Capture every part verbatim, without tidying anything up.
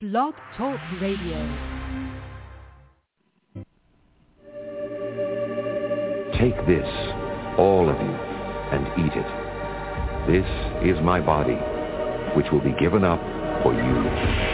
Blog Talk Radio. Take this, all of you, and eat it. This is my body, which will be given up for you.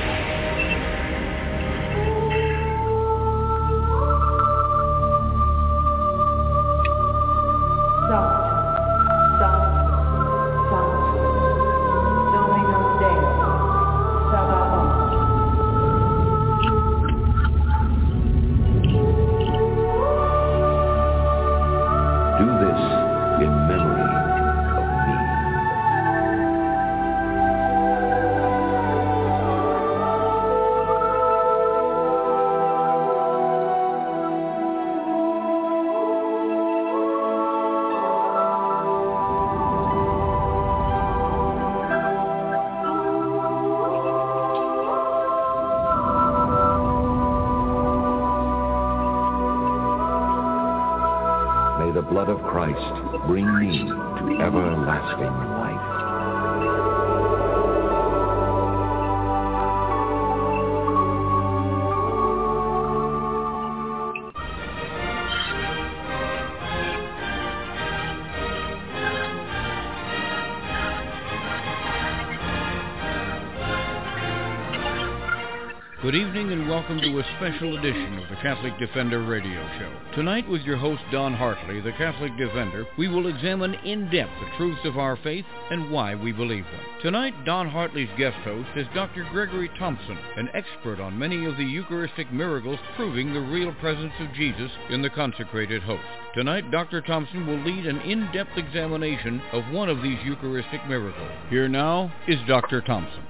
The blood of Christ bring me to everlasting life. Good evening and welcome to a special edition of the Catholic Defender radio show. Tonight with your host Don Hartley, the Catholic Defender, we will examine in depth the truths of our faith and why we believe them. Tonight, Don Hartley's guest host is Doctor Gregory Thompson, an expert on many of the Eucharistic miracles proving the real presence of Jesus in the consecrated host. Tonight, Doctor Thompson will lead an in-depth examination of one of these Eucharistic miracles. Here now is Doctor Thompson.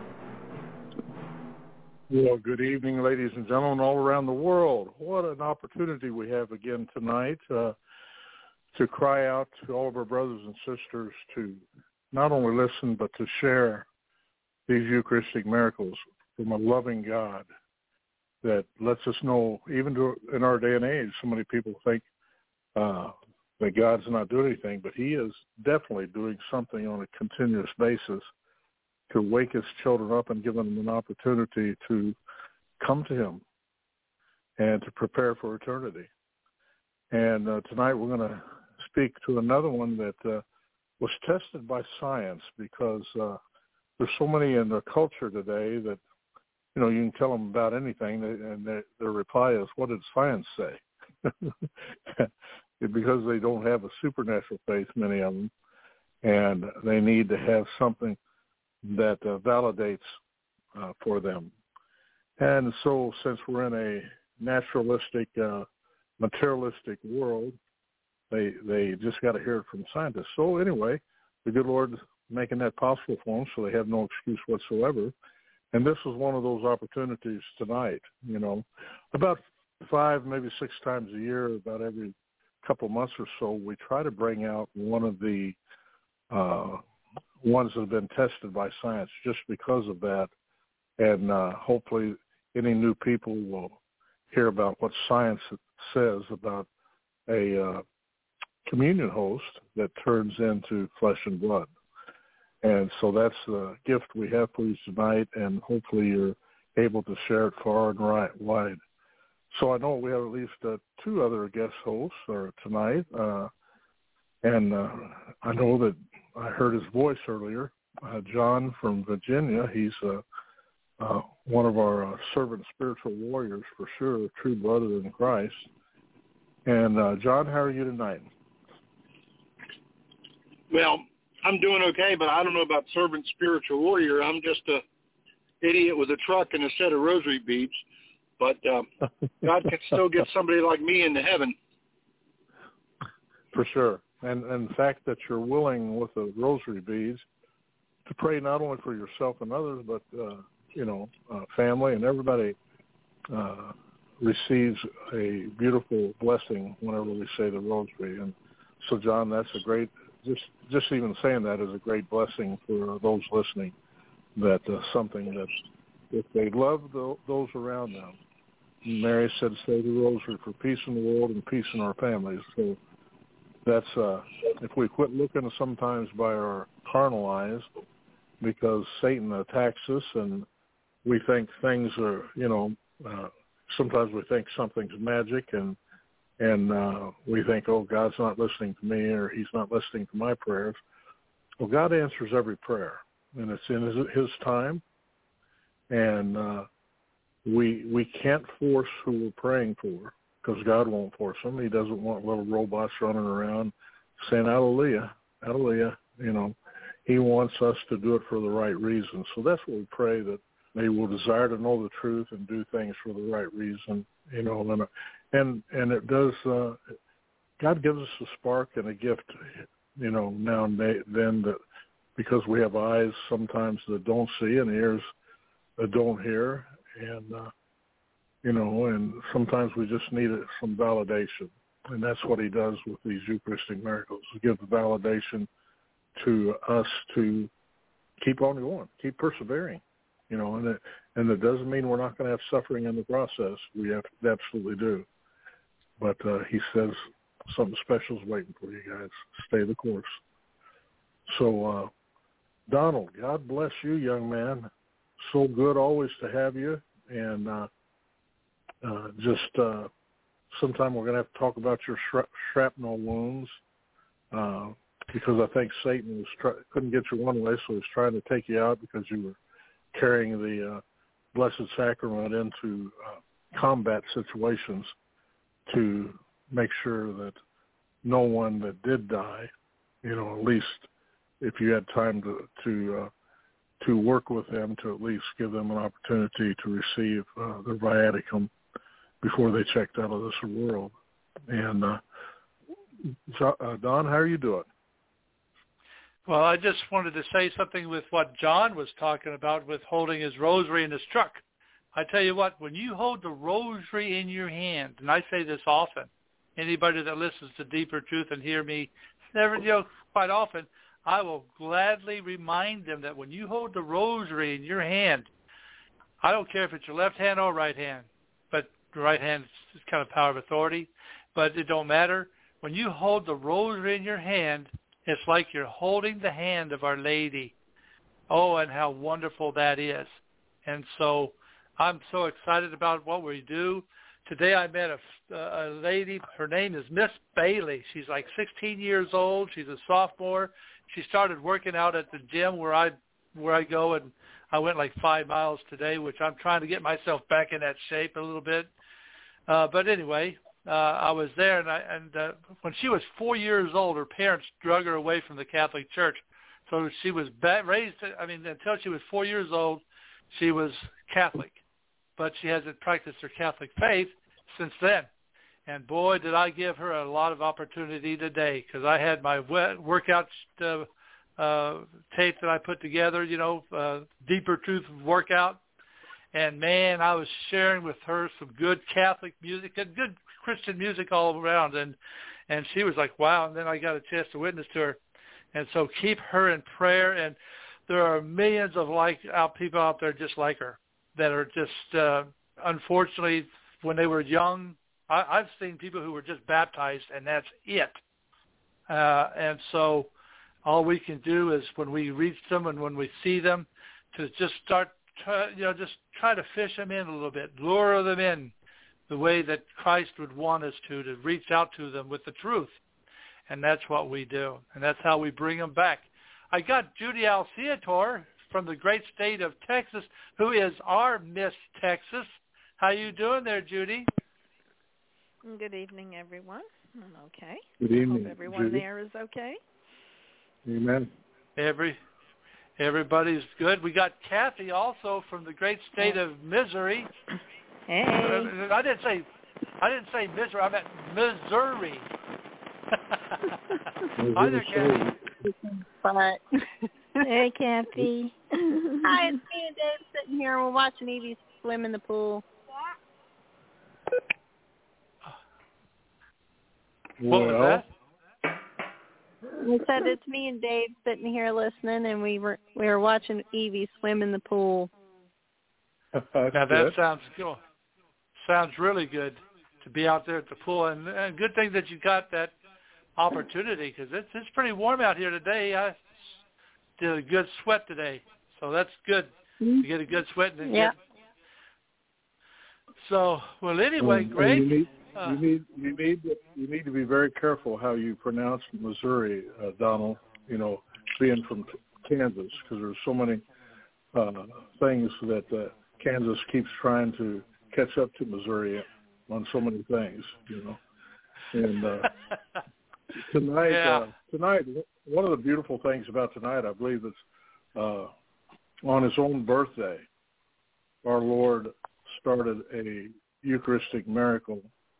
Well, good evening, ladies and gentlemen, all around the world. What an opportunity we have again tonight uh, to cry out to all of our brothers and sisters to not only listen, but to share these Eucharistic miracles from a loving God that lets us know, even to, in our day and age, so many people think uh, that God's not doing anything, but he is definitely doing something on a continuous basis to wake his children up and give them an opportunity to come to him and to prepare for eternity. And uh, tonight we're going to speak to another one that uh, was tested by science, because uh, there's so many in the culture today that, you know, you can tell them about anything, and their, their reply is, what did science say? Because they don't have a supernatural faith, many of them, and they need to have something that uh, validates uh, for them. And so since we're in a naturalistic, uh, materialistic world, they they just got to hear it from scientists. So anyway, the good Lord making that possible for them, so they have no excuse whatsoever. And this is one of those opportunities tonight. You know, about five, maybe six times a year, about every couple of months or so, we try to bring out one of the uh, ones that have been tested by science just because of that. And uh, hopefully any new people will hear about what science says about a uh, communion host that turns into flesh and blood. And so that's the gift we have for you tonight, and hopefully you're able to share it far and right, wide. So I know we have at least uh, two other guest hosts uh, tonight, uh, and uh, I know that I heard his voice earlier, uh, John from Virginia. He's uh, uh, one of our uh, servant spiritual warriors for sure, a true brother in Christ. And uh, John, how are you tonight? Well, I'm doing okay, but I don't know about servant spiritual warrior. I'm just a idiot with a truck and a set of rosary beads. But uh, God can still get somebody like me into heaven. For sure. And, and the fact that you're willing with the rosary beads to pray not only for yourself and others, but, uh, you know, uh, family and everybody uh, receives a beautiful blessing whenever we say the rosary. And so, John, that's a great, just just even saying that is a great blessing for those listening, that uh, something that if they love the, those around them. Mary said, say the rosary for peace in the world and peace in our families. So that's, uh, if we quit looking sometimes by our carnal eyes, because Satan attacks us and we think things are, you know, uh, sometimes we think something's magic, and and uh, we think, oh, God's not listening to me, or he's not listening to my prayers. Well, God answers every prayer, and it's in his, his time, and uh, we we can't force who we're praying for, because God won't force them. He doesn't want little robots running around saying, hallelujah, hallelujah. You know, he wants us to do it for the right reason. So that's what we pray, that they will desire to know the truth and do things for the right reason. You know, and and, and it does, uh, God gives us a spark and a gift, you know, now and then, that because we have eyes sometimes that don't see and ears that don't hear. And, uh, you know, and sometimes we just need some validation. And that's what he does with these Eucharistic miracles, to give the validation to us to keep on going, keep persevering, you know, and it, and it doesn't mean we're not going to have suffering in the process. We have, absolutely do. But uh, he says something special is waiting for you guys. Stay the course. So, uh, Donald, God bless you, young man. So good always to have you. And uh, uh, just uh, sometime we're going to have to talk about your shra- shrapnel wounds, uh, because I think Satan was try- couldn't get you one way, so he was trying to take you out because you were carrying the uh, Blessed Sacrament into uh, combat situations to make sure that no one that did die, you know, at least if you had time to to uh, to work with them, to at least give them an opportunity to receive uh, their viaticum before they checked out of this world. And uh, so, uh, Don, how are you doing? Well, I just wanted to say something with what John was talking about with holding his rosary in his truck. I tell you what, when you hold the rosary in your hand, and I say this often, anybody that listens to Deeper Truth and hear me, never, you know, quite often, I will gladly remind them that when you hold the rosary in your hand, I don't care if it's your left hand or right hand, but the right hand is kind of power of authority, but it don't matter. When you hold the rosary in your hand, it's like you're holding the hand of Our Lady. Oh, and how wonderful that is. And so I'm so excited about what we do. Today I met a, a lady. Her name is Miss Bailey. She's like sixteen years old. She's a sophomore. She started working out at the gym where I where I go, and I went like five miles today, which I'm trying to get myself back in that shape a little bit. Uh, but anyway, uh, I was there, and, I, and uh, when she was four years old, her parents drug her away from the Catholic Church. So she was ba- raised, I mean, until she was four years old, she was Catholic. But she hasn't practiced her Catholic faith since then. And boy, did I give her a lot of opportunity today, because I had my workout uh, uh, tape that I put together, you know, uh, Deeper Truth workout. And, man, I was sharing with her some good Catholic music, good Christian music all around. And, and she was like, wow. And then I got a chance to witness to her. And so keep her in prayer. And there are millions of like out people out there just like her that are just, uh, unfortunately, when they were young, I, I've seen people who were just baptized, and that's it. Uh, and so all we can do is when we reach them and when we see them, to just start, try, you know, just try to fish them in a little bit, lure them in the way that Christ would want us to, to reach out to them with the truth. And that's what we do. And that's how we bring them back. I got Judy Alciator from the great state of Texas, who is our Miss Texas. How you doing there, Judy? Good evening, everyone. I'm okay. Good evening, Hope everyone Judy. there is okay. Amen. Every everybody's good. We got Kathy also from the great state of Missouri. Hey. Uh, I didn't say I didn't say Missouri. I meant Missouri. Hi there, Kathy. But Hey, Kathy. hi, it's me and Dave sitting here. We're watching Evie swim in the pool. What well, was that? We said it's me and Dave sitting here listening, and we were we were watching Evie swim in the pool. that's Now that good. sounds cool. Sounds really good to be out there at the pool, and, and good thing that you got that opportunity, because it's it's pretty warm out here today. I did a good sweat today, so that's good. Mm-hmm. You get a good sweat and yeah. get. So well, anyway, um, Greg. You need, uh, you need you need to, you need to be very careful how you pronounce Missouri, uh, Donald. You know, being from Kansas, because there's so many uh, things that uh, Kansas keeps trying to catch up to Missouri on so many things. You know, and uh, tonight yeah. uh, tonight one of the beautiful things about tonight, I believe, is uh, on his own birthday, our Lord started a Eucharistic miracle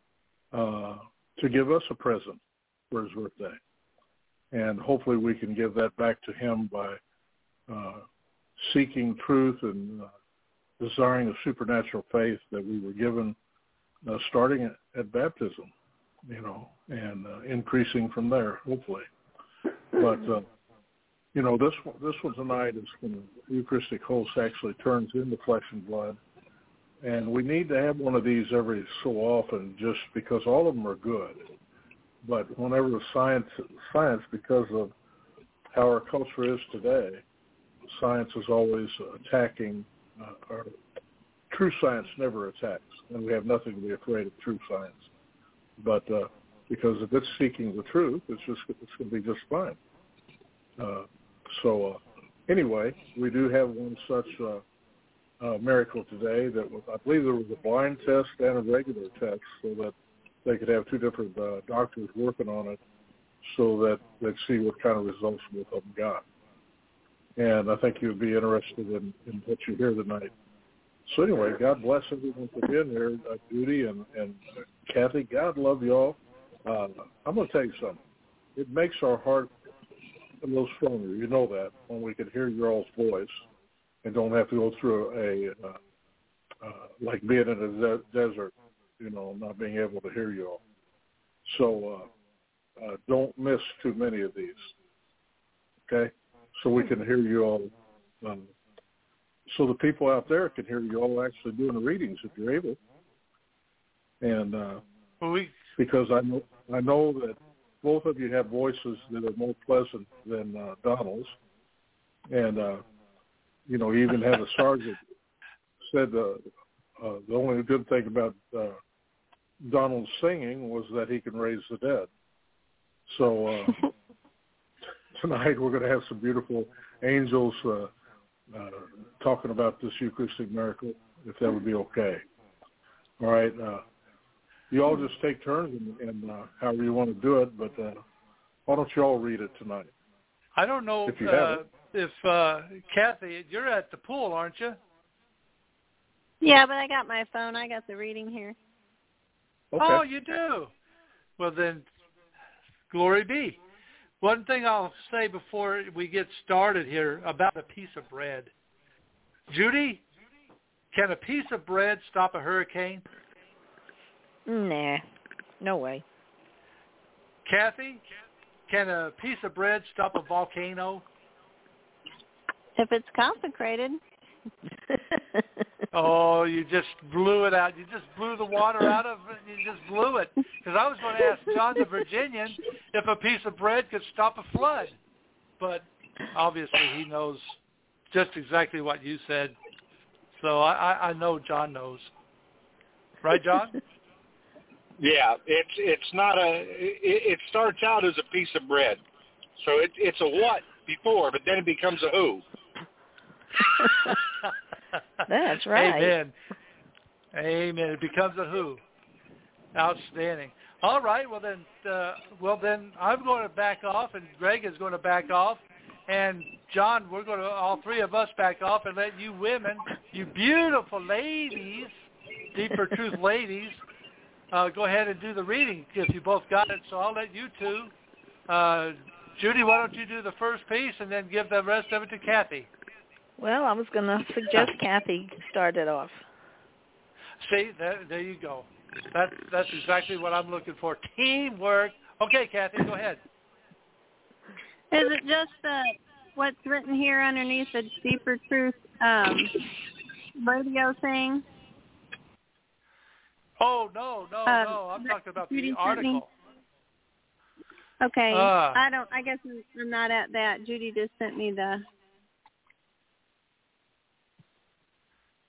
uh, to give us a present for his birthday. And hopefully we can give that back to him by uh, seeking truth and uh, desiring a supernatural faith that we were given uh, starting at, at baptism, you know, and uh, increasing from there, hopefully. But, uh, you know, this one, this one tonight is when the Eucharistic host actually turns into flesh and blood. And we need to have one of these every so often just because all of them are good. But whenever science, science, because of how our culture is today, science is always attacking, uh, or true science never attacks, and we have nothing to be afraid of true science. But uh, because if it's seeking the truth, it's just it's going to be just fine. Uh, so uh, anyway, we do have one such uh, uh, miracle today that was, I believe there was a blind test and a regular test, so that they could have two different uh, doctors working on it, so that they'd see what kind of results both of them got. And I think you'd be interested in, in what you hear tonight. So anyway, God bless everyone for being here, uh, Judy and, and uh, Kathy. God love y'all. Uh, I'm going to tell you something. It makes our heart a little stronger. You know that, when we can hear your all's voice and don't have to go through a, uh, uh, like being in a de- desert, you know, not being able to hear you all. So uh, uh, don't miss too many of these, okay? So we can hear you all. Um, so the people out there can hear you all actually doing the readings if you're able. And uh, well, we, because I know, I know that both of you have voices that are more pleasant than uh, Donald's. And, uh, you know, even had a sergeant said uh, uh, the only good thing about uh, Donald's singing was that he can raise the dead. So uh, tonight we're going to have some beautiful angels uh, uh, talking about this Eucharistic miracle, if that would be okay. All right. Uh, you all just take turns and, and uh, however you want to do it, but uh, why don't you all read it tonight? I don't know if, you uh, if uh, Kathy, you're at the pool, aren't you? Yeah, but I got my phone. I got the reading here. Okay. Oh, you do? Well, then, glory be. One thing I'll say before we get started here about a piece of bread. Judy, can a piece of bread stop a hurricane? Nah, no way. Kathy, can a piece of bread stop a volcano? If it's consecrated. Oh, you just blew it out. You just blew the water out of it. You just blew it. Because I was going to ask John the Virginian if a piece of bread could stop a flood. But obviously he knows just exactly what you said. So I, I, I know John knows. Right, John? Yeah, it's it's not a. It, it starts out as a piece of bread, so it, it's a what before, but then it becomes a who. That's right. Amen. Amen. It becomes a who. Outstanding. All right. Well then, uh, well then, I'm going to back off, and Greg is going to back off, and John, we're going to all three of us back off, and let you women, you beautiful ladies, Deeper Truth ladies, uh, go ahead and do the reading if you both got it. So I'll let you two. Uh, Judy, why don't you do the first piece and then give the rest of it to Kathy? Well, I was going to suggest Kathy start it off. See, there, there you go. That, that's exactly what I'm looking for. Teamwork. Okay, Kathy, go ahead. Is it just uh, what's written here underneath the Deeper Truth um, radio thing? Oh, no, no, um, no. I'm talking about Judy the article. Okay. Uh, I don't, I guess I'm not at that. Judy just sent me the...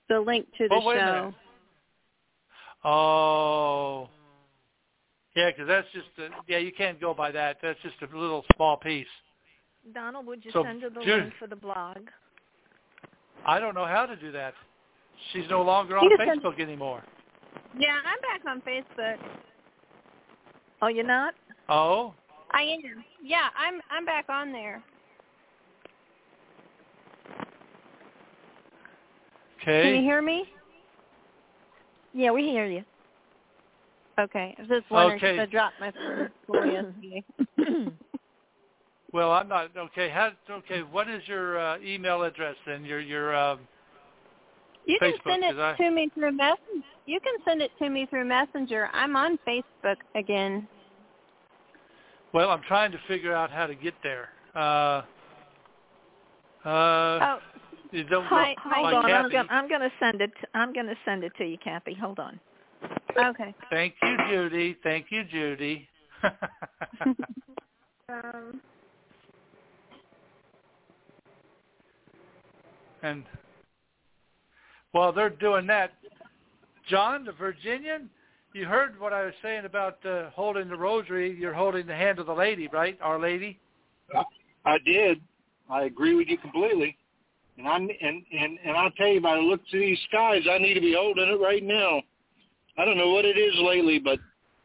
the link to the oh, wait a show. minute. Oh, yeah, because that's just a, yeah, you can't go by that. That's just a little small piece. Donald, would you So, send her the Judy, link for the blog? I don't know how to do that. She's no longer on You can Facebook anymore. Yeah, I'm back on Facebook. Oh, you're not? Oh, I am. Yeah, I'm I'm back on there. okay. Can you hear me? Yeah, we hear you. Okay. I was just wondering Okay. because I dropped my phone yesterday. Well, I'm not okay. How, okay, what is your uh, email address then? Your your um, You Facebook, can send it 'cause I- to me through Messenger. You can send it to me through Messenger. I'm on Facebook again. well, I'm trying to figure out how to get there. Uh, uh, Oh, you don't hi- go, hi, Hold like on, I'm Kathy. gonna I'm gonna send it. I'm gonna send it to you, Kathy. Hold on. okay. Thank you, Judy. Thank you, Judy. um, And while they're doing that, John, the Virginian, you heard what I was saying about uh, holding the rosary. You're holding the hand of the lady, right? Our Lady. I did. I agree with you completely. And I and and and I'll tell you, by the looks of these skies, I need to be holding it right now. I don't know what it is lately, but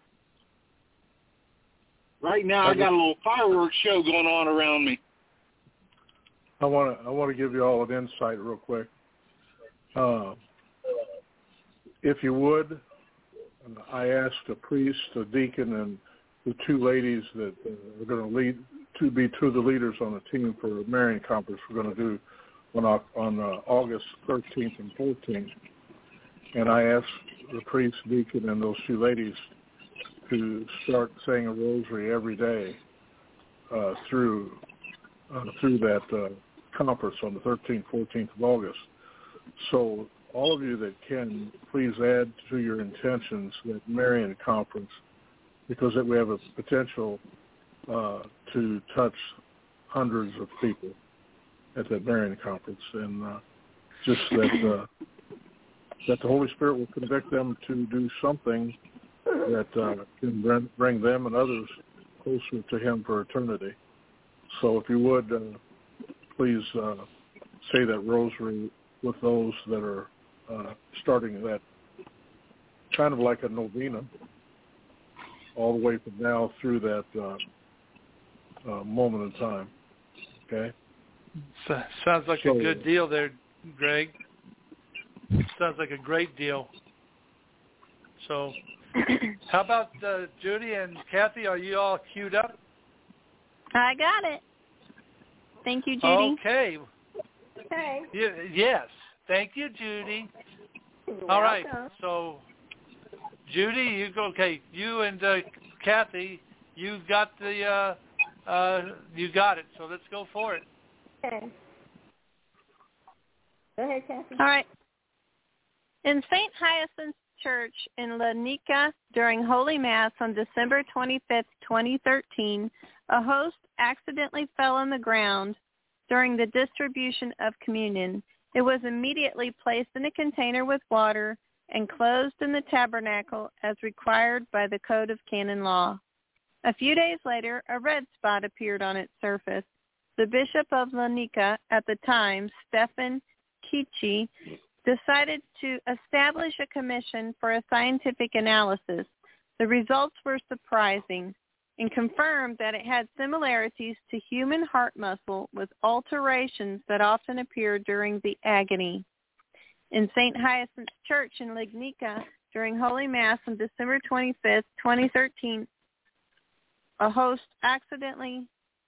right now I got a little fireworks show going on around me. I want to I want to give you all an insight real quick. Uh, if you would, I asked a priest, a deacon, and the two ladies that uh, are going to lead to be two of the leaders on the team for a Marian conference we're going to do on on uh, August thirteenth and fourteenth. And I asked the priest, deacon, and those two ladies to start saying a rosary every day uh, through uh, through that uh, conference on the thirteenth, fourteenth of August. So all of you that can, please add to your intentions that Marian conference, because we have a potential uh, to touch hundreds of people at that Marian conference, and uh, just that uh, that the Holy Spirit will convict them to do something that uh, can bring them and others closer to Him for eternity. So if you would, uh, please uh, say that rosary with those that are uh, starting that kind of like a novena all the way from now through that uh, uh, moment in time. Okay? So, sounds like So, a good deal there, Greg. Sounds like a great deal. So how about uh, Judy and Kathy? Are you all queued up? I got it. Thank you, Judy. Okay. Okay. Y- yes. Thank you, Judy. You're All right. welcome. So, Judy, you go. Okay, you and uh, Kathy, you got the. Uh, uh, you got it. So let's go for it. Okay. Go ahead, Kathy. All right. In Saint Hyacinth's Church in La Nica during Holy Mass on December twenty-fifth, twenty thirteen, a host accidentally fell on the ground during the distribution of communion. It was immediately placed in a container with water and closed in the tabernacle as required by the Code of Canon Law. A few days later, a red spot appeared on its surface. The Bishop of La Nica at the time, Stefan Kichi, decided to establish a commission for a scientific analysis. The results were surprising and confirmed that it had similarities to human heart muscle with alterations that often appear during the agony. In Saint Hyacinth's Church in Legnica during Holy Mass on December twenty-fifth, twenty thirteen, a host accidentally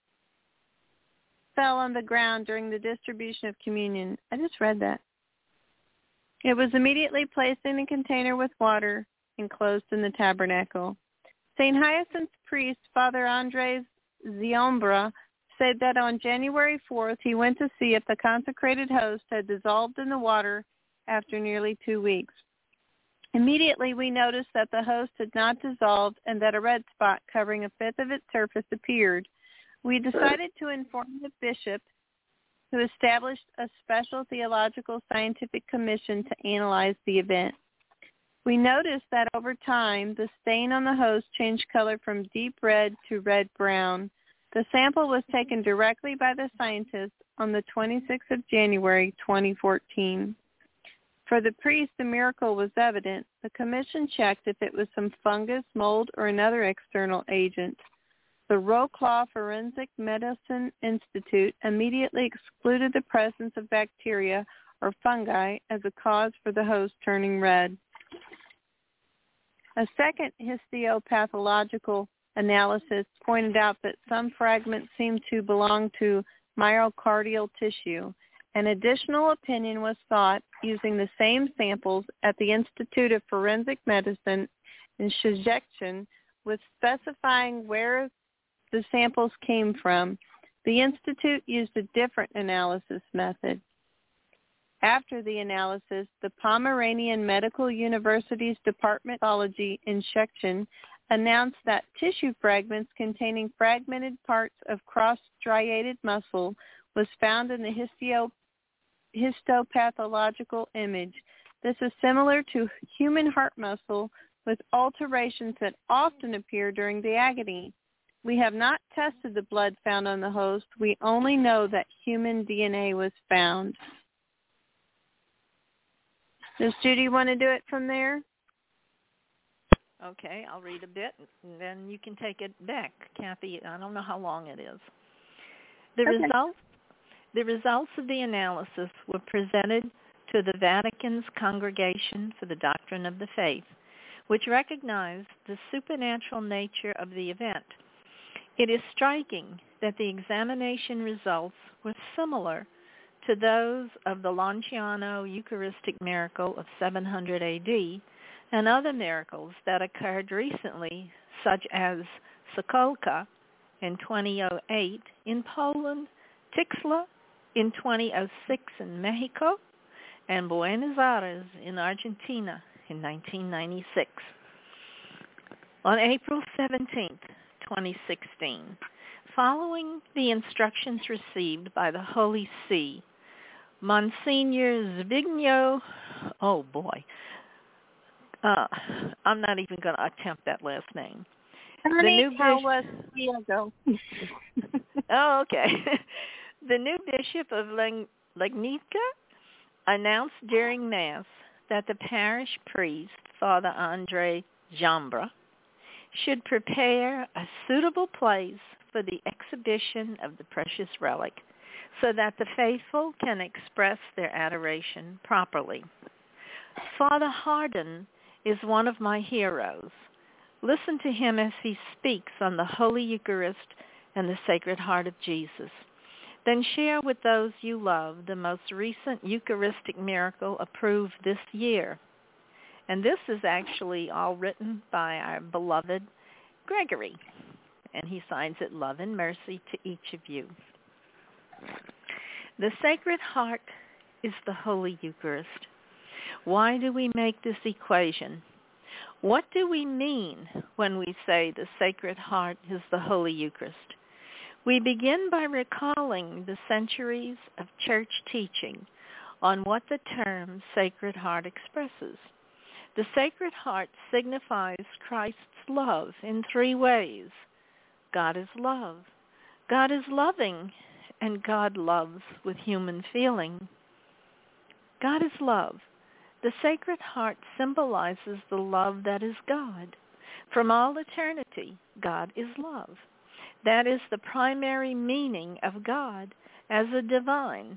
fell on the ground during the distribution of communion. I just read that. It was immediately placed in a container with water and closed in the tabernacle. Saint Hyacinth's priest, Father Andres Ziombra, said that on January fourth he went to see if the consecrated host had dissolved in the water after nearly two weeks. Immediately we noticed that the host had not dissolved and that a red spot covering a fifth of its surface appeared. We decided to inform the bishop, who established a special theological scientific commission to analyze the event. We noticed that over time, the stain on the host changed color from deep red to red-brown. The sample was taken directly by the scientists on the twenty-sixth of January, twenty fourteen. For the priest, the miracle was evident. The commission checked if it was some fungus, mold, or another external agent. The Wroclaw Forensic Medicine Institute immediately excluded the presence of bacteria or fungi as a cause for the host turning red. A second histopathological analysis pointed out that some fragments seemed to belong to myocardial tissue. An additional opinion was sought using the same samples at the Institute of Forensic Medicine in Szczecin, with specifying where the samples came from. The Institute used a different analysis method. After the analysis, the Pomeranian Medical University's Department of Pathology in Szczecin announced that tissue fragments containing fragmented parts of cross-striated muscle was found in the histio- histopathological image. This is similar to human heart muscle with alterations that often appear during the agony. We have not tested the blood found on the host. We only know that human D N A was found. Does Judy want to do it from there? Okay, I'll read a bit, and then you can take it back, Kathy. I don't know how long it is. The Okay. results, the results of the analysis were presented to the Vatican's Congregation for the Doctrine of the Faith, which recognized the supernatural nature of the event. It is striking that the examination results were similar to those of the Lanciano Eucharistic miracle of seven hundred A D and other miracles that occurred recently, such as Sokolka in twenty oh eight in Poland, Tixla in twenty oh six in Mexico, and Buenos Aires in Argentina in nineteen ninety-six. On April seventeenth, twenty sixteen, following the instructions received by the Holy See, Monsignor Zbigniew, oh boy, uh, I'm not even going to attempt that last name. Honey, the new how bishop, was Diego? oh, okay. The new bishop of Legnica announced during Mass that the parish priest, Father Andre Jambra, should prepare a suitable place for the exhibition of the precious relic so that the faithful can express their adoration properly. Father Hardin is one of my heroes. Listen to him as he speaks on the Holy Eucharist and the Sacred Heart of Jesus. Then share with those you love the most recent Eucharistic miracle approved this year. And this is actually all written by our beloved Gregory. And he signs it, "Love and mercy to each of you." The Sacred Heart is the Holy Eucharist. Why do we make this equation? What do we mean when we say the Sacred Heart is the Holy Eucharist? We begin by recalling the centuries of church teaching on what the term Sacred Heart expresses. The Sacred Heart signifies Christ's love in three ways. God is love. God is loving, and God loves with human feeling. God is love. The Sacred Heart symbolizes the love that is God. From all eternity, God is love. That is the primary meaning of God as a divine.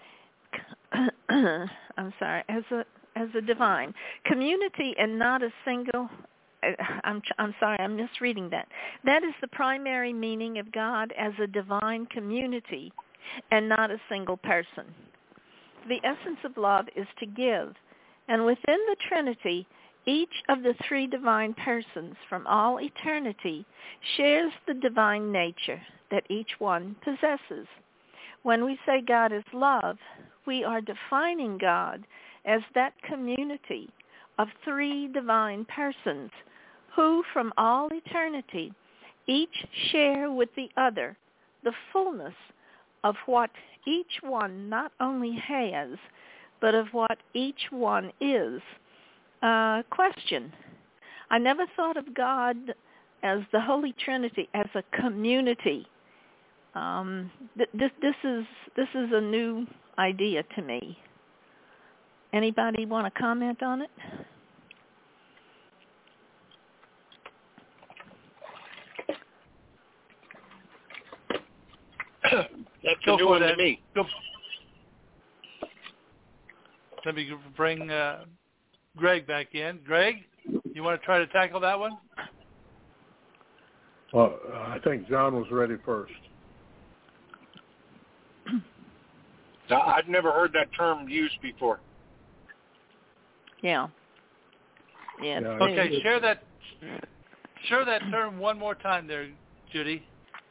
I'm sorry, as a as a divine community, and not a single. I'm I'm sorry, I'm misreading that. That is the primary meaning of God as a divine community, and not a single person. The essence of love is to give, and within the Trinity, each of the three divine persons from all eternity shares the divine nature that each one possesses. When we say God is love, we are defining God as that community of three divine persons who from all eternity each share with the other the fullness of what each one not only has, but of what each one is. Uh, question. I never thought of God as the Holy Trinity, as a community. Um, th- this, this is this is a new idea to me. Anybody want to comment on it? That's Go a new for one that. to me. Go. Let me bring uh, Greg back in. Greg, you want to try to tackle that one? Well, I think John was ready first. Now, I've never heard that term used before. Yeah. Yeah. Yeah, Okay, share that share that term one more time there, Judy.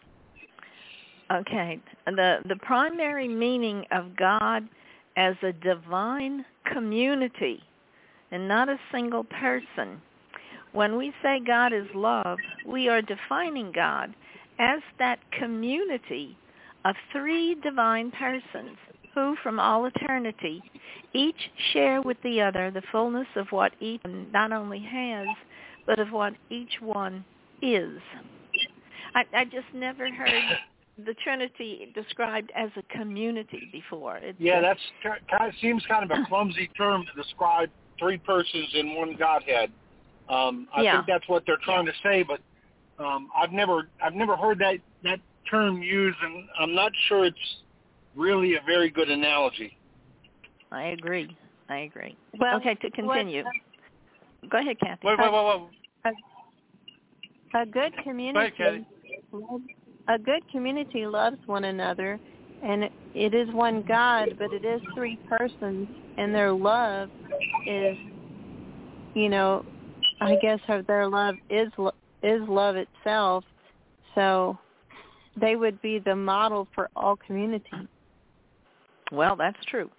Okay. The the primary meaning of God as a divine community and not a single person. When we say God is love, we are defining God as that community of three divine persons who from all eternity each share with the other the fullness of what each not only has, but of what each one is. I, I just never heard the Trinity described as a community before. It's Yeah, just, that's kind of seems kind of a clumsy term to describe three persons in one Godhead. Um, I Yeah. think that's what they're trying to say, but um, I've never I've never heard that that term used, and I'm not sure it's really a very good analogy. I agree. I agree. Well, okay, to continue. what- Go ahead, Kathy. Wait, wait, wait, wait. A, a good Go community, ahead, Kathy. a good community loves one another, and it, it is one God, but it is three persons, and their love is, you know, I guess how their love is lo- is love itself. So they would be the model for all community. Well, that's true.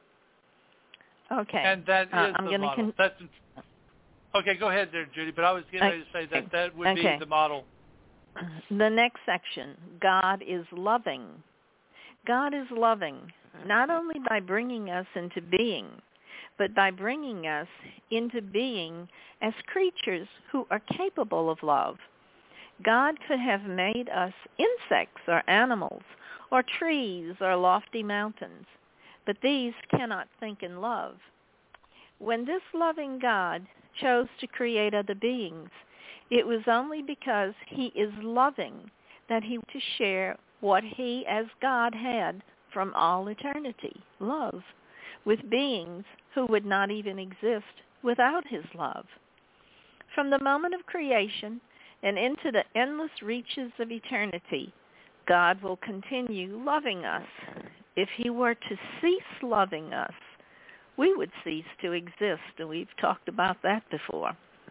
Okay. And that is uh, I'm the gonna model. Con- That's, okay, go ahead there, Judy, but I was getting ready to say that that would Okay. be the model. The next section, God is loving. God is loving not only by bringing us into being, but by bringing us into being as creatures who are capable of love. God could have made us insects or animals or trees or lofty mountains, but these cannot think and love. When this loving God chose to create other beings, it was only because he is loving that he wanted to share what he as God had from all eternity, love, with beings who would not even exist without his love. From the moment of creation and into the endless reaches of eternity, God will continue loving us. If he were to cease loving us, we would cease to exist, and we've talked about that before.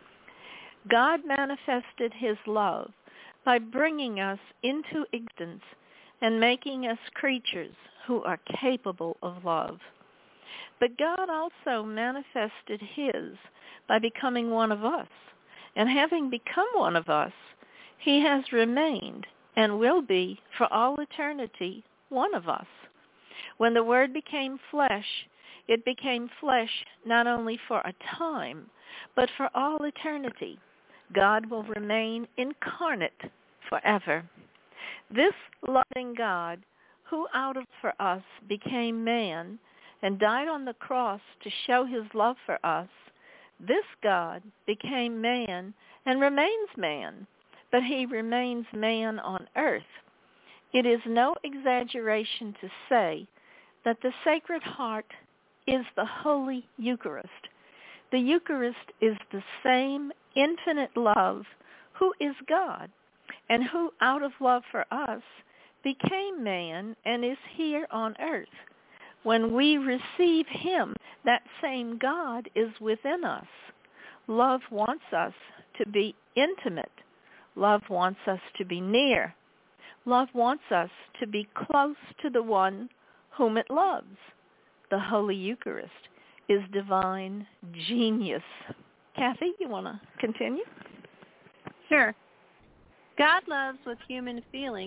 God manifested his love by bringing us into existence and making us creatures who are capable of love. But God also manifested his by becoming one of us. And having become one of us, he has remained and will be for all eternity one of us. When the Word became flesh, it became flesh not only for a time, but for all eternity. God will remain incarnate forever. This loving God, who out of for us became man and died on the cross to show his love for us, this God became man and remains man, but he remains man on earth. It is no exaggeration to say that the Sacred Heart is the Holy Eucharist. The Eucharist is the same infinite love who is God and who out of love for us became man and is here on earth. When we receive him, that same God is within us. Love wants us to be intimate. Love wants us to be near. Love wants us to be close to the one whom it loves. The Holy Eucharist is divine genius. Kathy, you want to continue? Sure. God loves with human feelings.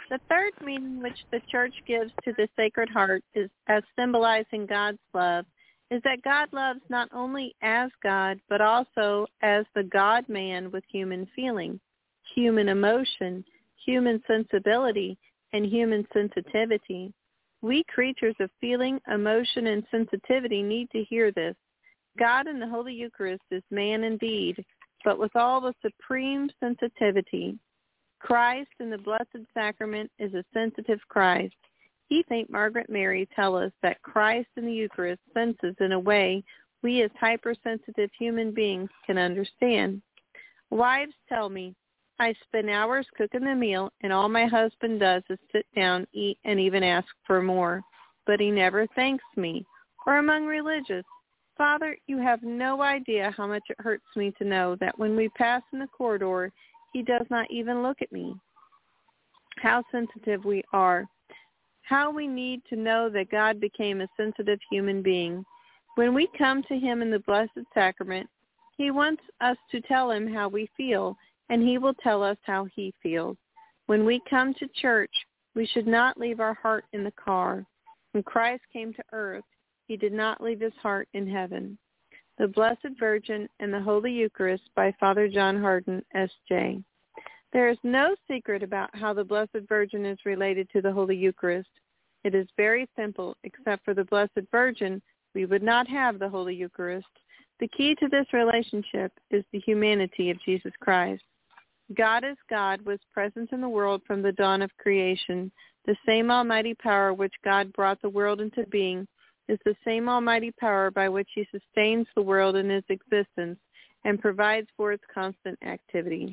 The third meaning which the Church gives to the Sacred Heart is as symbolizing God's love is that God loves not only as God, but also as the God-man with human feeling, human emotion, human sensibility, and human sensitivity. We creatures of feeling, emotion, and sensitivity need to hear this. God in the Holy Eucharist is man indeed, but with all the supreme sensitivity. Christ in the Blessed Sacrament is a sensitive Christ. He, Saint Margaret Mary, tell us that Christ in the Eucharist senses in a way we as hypersensitive human beings can understand. Wives tell me, I spend hours cooking the meal, and all my husband does is sit down, eat, and even ask for more. But he never thanks me. Or among religious, Father, you have no idea how much it hurts me to know that when we pass in the corridor, he does not even look at me. How sensitive we are. How we need to know that God became a sensitive human being. When we come to him in the Blessed Sacrament, he wants us to tell him how we feel, and he will tell us how he feels. When we come to church, we should not leave our heart in the car. When Christ came to earth, he did not leave his heart in heaven. The Blessed Virgin and the Holy Eucharist by Father John Hardin, S J There is no secret about how the Blessed Virgin is related to the Holy Eucharist. It is very simple. Except for the Blessed Virgin, we would not have the Holy Eucharist. The key to this relationship is the humanity of Jesus Christ. God as God was present in the world from the dawn of creation. The same almighty power which God brought the world into being is the same almighty power by which he sustains the world in its existence and provides for its constant activity.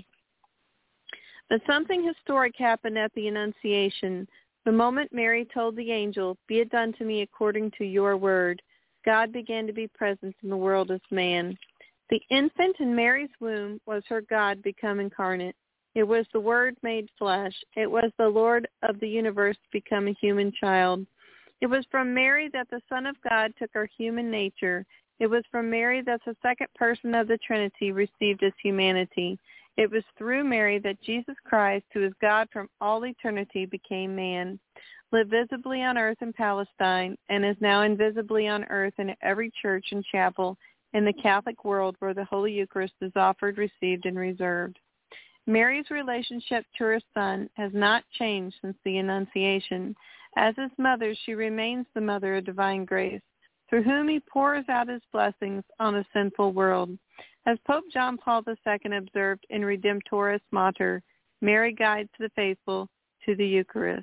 But something historic happened at the Annunciation. The moment Mary told the angel, "Be it done to me according to your word," God began to be present in the world as man. The infant in Mary's womb was her God become incarnate. It was the Word made flesh. It was the Lord of the universe become a human child. It was from Mary that the Son of God took our human nature. It was from Mary that the second person of the Trinity received his humanity. It was through Mary that Jesus Christ, who is God from all eternity, became man, lived visibly on earth in Palestine, and is now invisibly on earth in every church and chapel in the Catholic world where the Holy Eucharist is offered, received, and reserved. Mary's relationship to her Son has not changed since the Annunciation. As his mother, she remains the mother of divine grace, through whom he pours out his blessings on a sinful world. As Pope John Paul the Second observed in Redemptoris Mater, Mary guides the faithful to the Eucharist.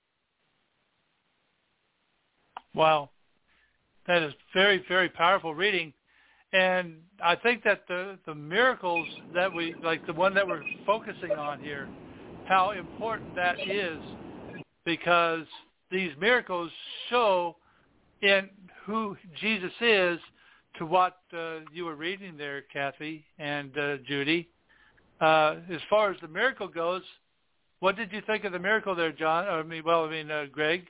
Wow. That is very, very powerful reading. And I think that the, the miracles that we, like the one that we're focusing on here, how important that is, because these miracles show in who Jesus is to what uh, you were reading there, Kathy and uh, Judy. Uh, as far as the miracle goes, what did you think of the miracle there, John? I mean, well, I mean, uh, Greg.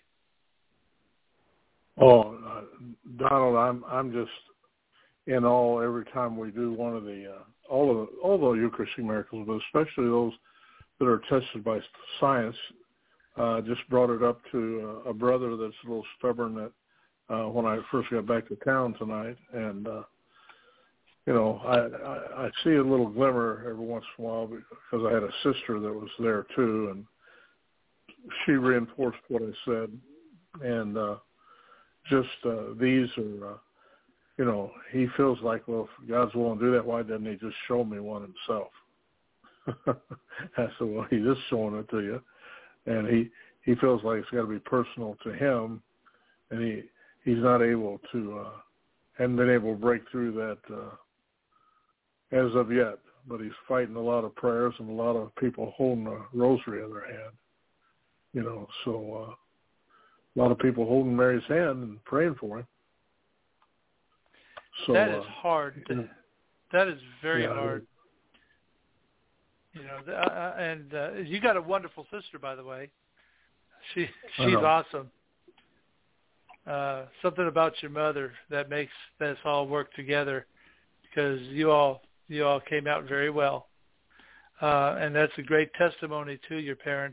Oh, uh, Donald, I'm I'm just in awe every time we do one of the uh, all of the, all the Eucharistic miracles, but especially those that are tested by science. Uh, just brought it up to uh, a brother that's a little stubborn that uh, when I first got back to town tonight, and uh, you know I, I I see a little glimmer every once in a while because I had a sister that was there too, and she reinforced what I said, and uh, just uh, these are. Uh, You know, he feels like, well, if God's willing to do that, why didn't he just show me one himself? I said, well, he's just showing it to you. And he, he feels like it's got to be personal to him, and he he's not able to, uh, hadn't been able to break through that uh, as of yet. But he's fighting a lot of prayers and a lot of people holding a rosary in their hand. You know, so uh, a lot of people holding Mary's hand and praying for him. So, that is uh, hard. To, that is very yeah, hard. You know, uh, and uh, you got a wonderful sister, by the way. She she's awesome. Uh, something about your mother that makes this all work together, because you all you all came out very well, uh, and that's a great testimony to your parents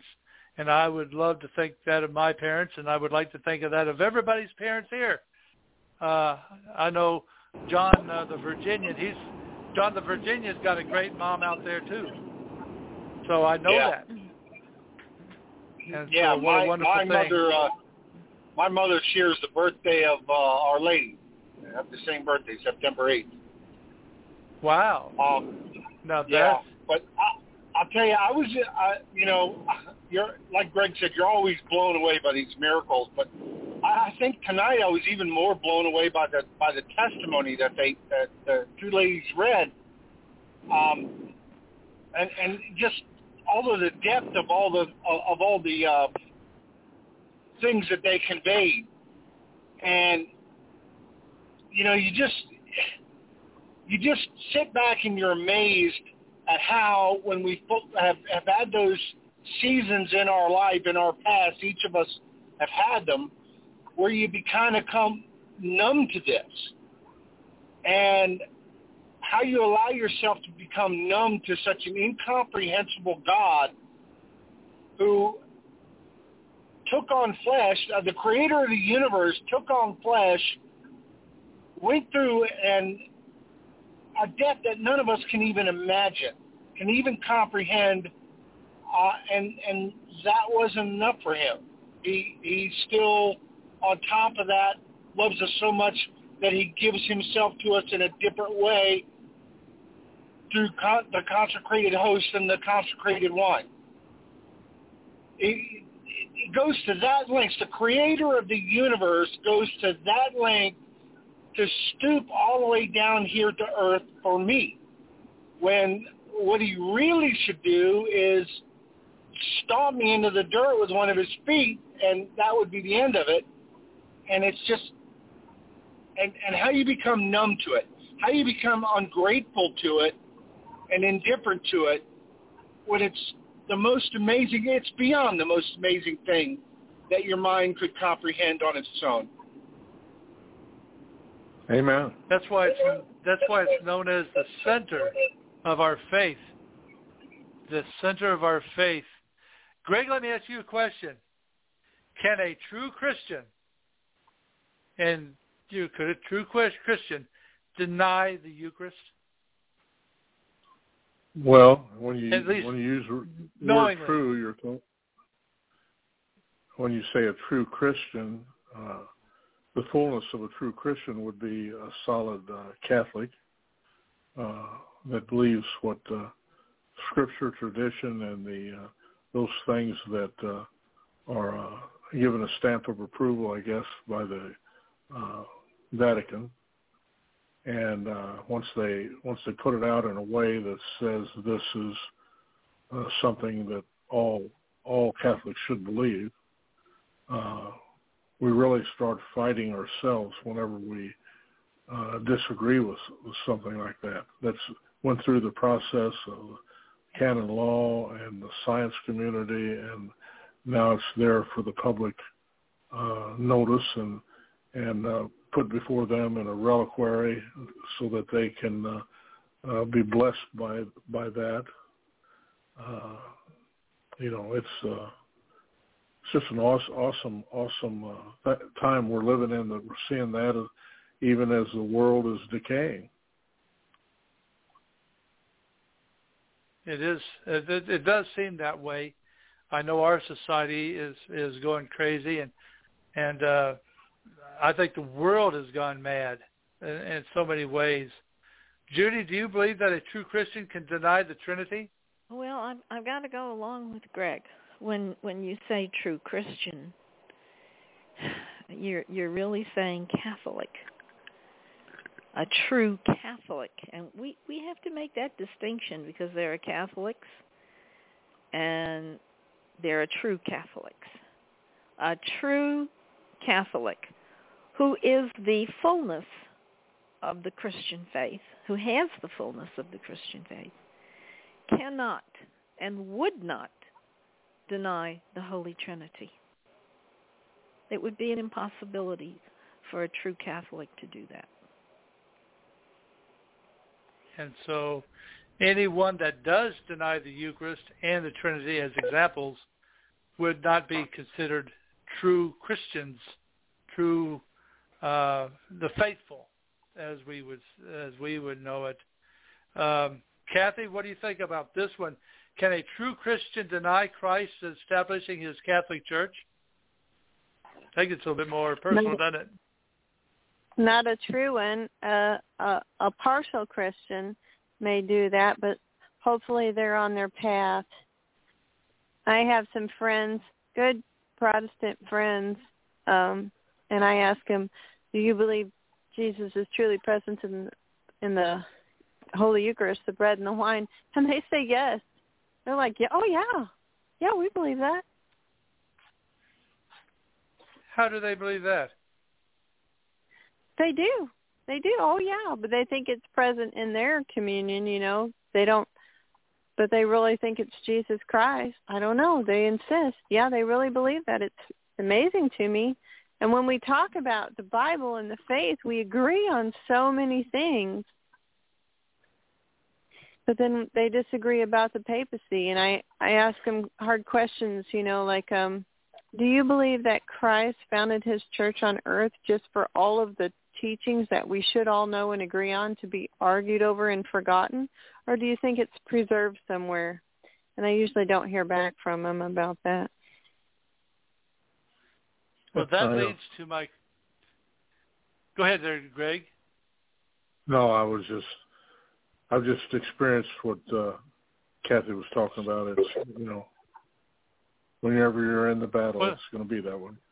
And I would love to think that of my parents, and I would like to think of that of everybody's parents here. Uh, I know John uh, the Virginian, he's John the Virginian's got a great mom out there too. So I know yeah. that. And yeah, so what my, a wonderful my thing. mother, uh, my mother shares the birthday of uh, Our Lady. They have the same birthday, September eighth. Wow. Um, now yeah, that's... but I, I'll tell you, I was, I, you know, you're like Greg said, you're always blown away by these miracles. But I think tonight I was even more blown away by the by the testimony that they that the two ladies read, um, and and just all of the depth of all the of all the uh, things that they conveyed, and you know, you just you just sit back and you're amazed at how when we have, have had those seasons in our life, in our past, each of us have had them, where you be kind of come numb to this, and how you allow yourself to become numb to such an incomprehensible God who took on flesh, uh, the creator of the universe took on flesh, went through and a depth that none of us can even imagine, can even comprehend, uh, and and that wasn't enough for him. He he still, on top of that, loves us so much that he gives himself to us in a different way through con- the consecrated host and the consecrated wine. It, it goes to that length. The creator of the universe goes to that length to stoop all the way down here to earth for me, when what he really should do is stomp me into the dirt with one of his feet, and that would be the end of it. And it's just, and, and how you become numb to it, how you become ungrateful to it and indifferent to it, when it's the most amazing, it's beyond the most amazing thing that your mind could comprehend on its own. Amen. That's why it's that's why it's known as the center of our faith. The center of our faith. Greg, let me ask you a question. Can a true Christian, and you could a true Christian, deny the Eucharist? Well, when you At least when you use the knowingly. word true, you're th- when you say a true Christian, uh, the fullness of a true Christian would be a solid uh, Catholic uh, that believes what uh, Scripture, tradition, and the uh, those things that uh, are uh, given a stamp of approval, I guess, by the uh, Vatican. And uh, once they once they put it out in a way that says this is uh, something that all all Catholics should believe, uh, we really start fighting ourselves whenever we uh, disagree with, with something like that. That's went through the process of canon law and the science community, and now it's there for the public uh, notice and and uh, put before them in a reliquary so that they can uh, uh, be blessed by by that. Uh, you know, it's uh, it's just an awesome, awesome, awesome uh, time we're living in, that we're seeing that as, even as the world is decaying. It is. It, it does seem that way. I know our society is, is going crazy, and and uh, I think the world has gone mad in, in so many ways. Judy, do you believe that a true Christian can deny the Trinity? Well, I've, I've got to go along with Greg. When when you say true Christian, you're you're really saying Catholic. A true Catholic. And we, we have to make that distinction, because there are Catholics and there are true Catholics. A true Catholic who is the fullness of the Christian faith, who has the fullness of the Christian faith, cannot and would not deny the Holy Trinity. It would be an impossibility for a true Catholic to do that. And so anyone that does deny the Eucharist and the Trinity as examples would not be considered true Christians, true uh, the faithful, as we would as we would know it. Um, Kathy, what do you think about this one? Can a true Christian deny Christ establishing his Catholic Church? I think it's a little bit more personal, no, doesn't it? Not a true one. Uh, a, a partial Christian may do that, but hopefully they're on their path. I have some friends, good Protestant friends, um, and I ask them, do you believe Jesus is truly present in, in the Holy Eucharist, the bread and the wine? And they say yes. They're like, yeah, oh, yeah. Yeah, we believe that. How do they believe that? They do. They do. Oh, yeah. But they think it's present in their communion, you know. They don't, but they really think it's Jesus Christ. I don't know. They insist. Yeah, they really believe that. It's amazing to me. And when we talk about the Bible and the faith, we agree on so many things. But then they disagree about the papacy. And I, I ask them hard questions, you know, like, um, do you believe that Christ founded his church on earth just for all of the teachings that we should all know and agree on to be argued over and forgotten? Or do you think it's preserved somewhere? And I usually don't hear back from them about that. Well, that leads to my... Go ahead there, Greg. No, I was just... I've just experienced what uh, Kathy was talking about. It's, you know, whenever you're in the battle, well, it's going to be that one.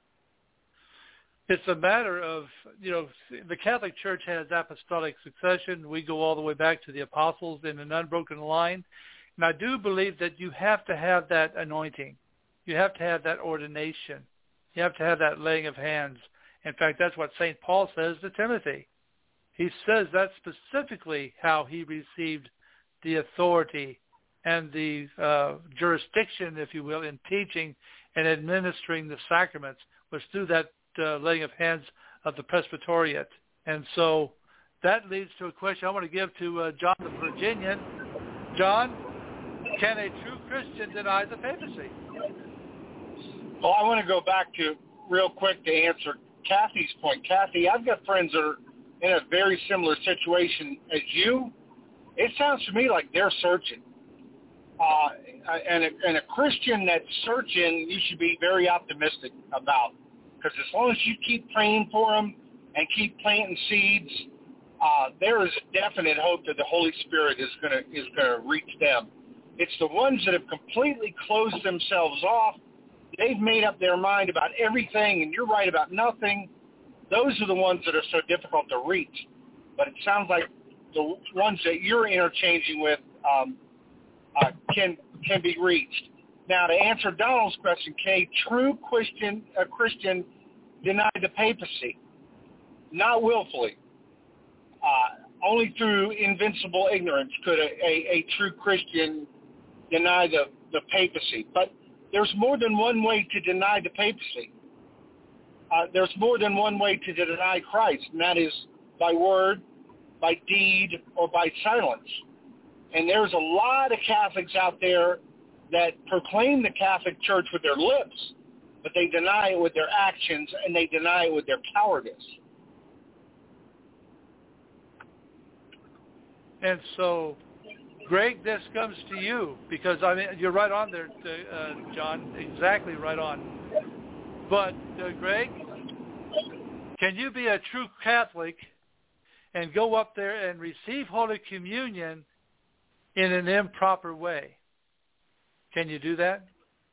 It's a matter of, you know, the Catholic Church has apostolic succession. We go all the way back to the apostles in an unbroken line. And I do believe that you have to have that anointing. You have to have that ordination. You have to have that laying of hands. In fact, that's what Saint Paul says to Timothy. He says that's specifically how he received the authority and the uh, jurisdiction, if you will, in teaching and administering the sacraments, was through that uh, laying of hands of the Presbyteriate. And so that leads to a question I want to give to uh, John the Virginian. John, can a true Christian deny the papacy? Well, I want to go back to real quick to answer Kathy's point. Kathy, I've got friends that are in a very similar situation as you. It sounds to me like they're searching. Uh, and, a, and a Christian that's searching, you should be very optimistic about. Because as long as you keep praying for them and keep planting seeds, uh, there is a definite hope that the Holy Spirit is going to is going to reach them. It's the ones that have completely closed themselves off. They've made up their mind about everything, and you're right about nothing. Those are the ones that are so difficult to reach. But it sounds like the ones that you're interchanging with um, uh, can can be reached. Now, to answer Donald's question, can a true Christian, a Christian deny the papacy? Not willfully. Uh, only through invincible ignorance could a, a, a true Christian deny the, the papacy. But there's more than one way to deny the papacy. Uh, there's more than one way to deny Christ, and that is by word, by deed, or by silence. And there's a lot of Catholics out there that proclaim the Catholic Church with their lips, but they deny it with their actions, and they deny it with their cowardice. And so, Greg, this comes to you, because I mean you're right on there, uh, John, exactly right on. But, uh, Greg, can you be a true Catholic and go up there and receive Holy Communion in an improper way? Can you do that?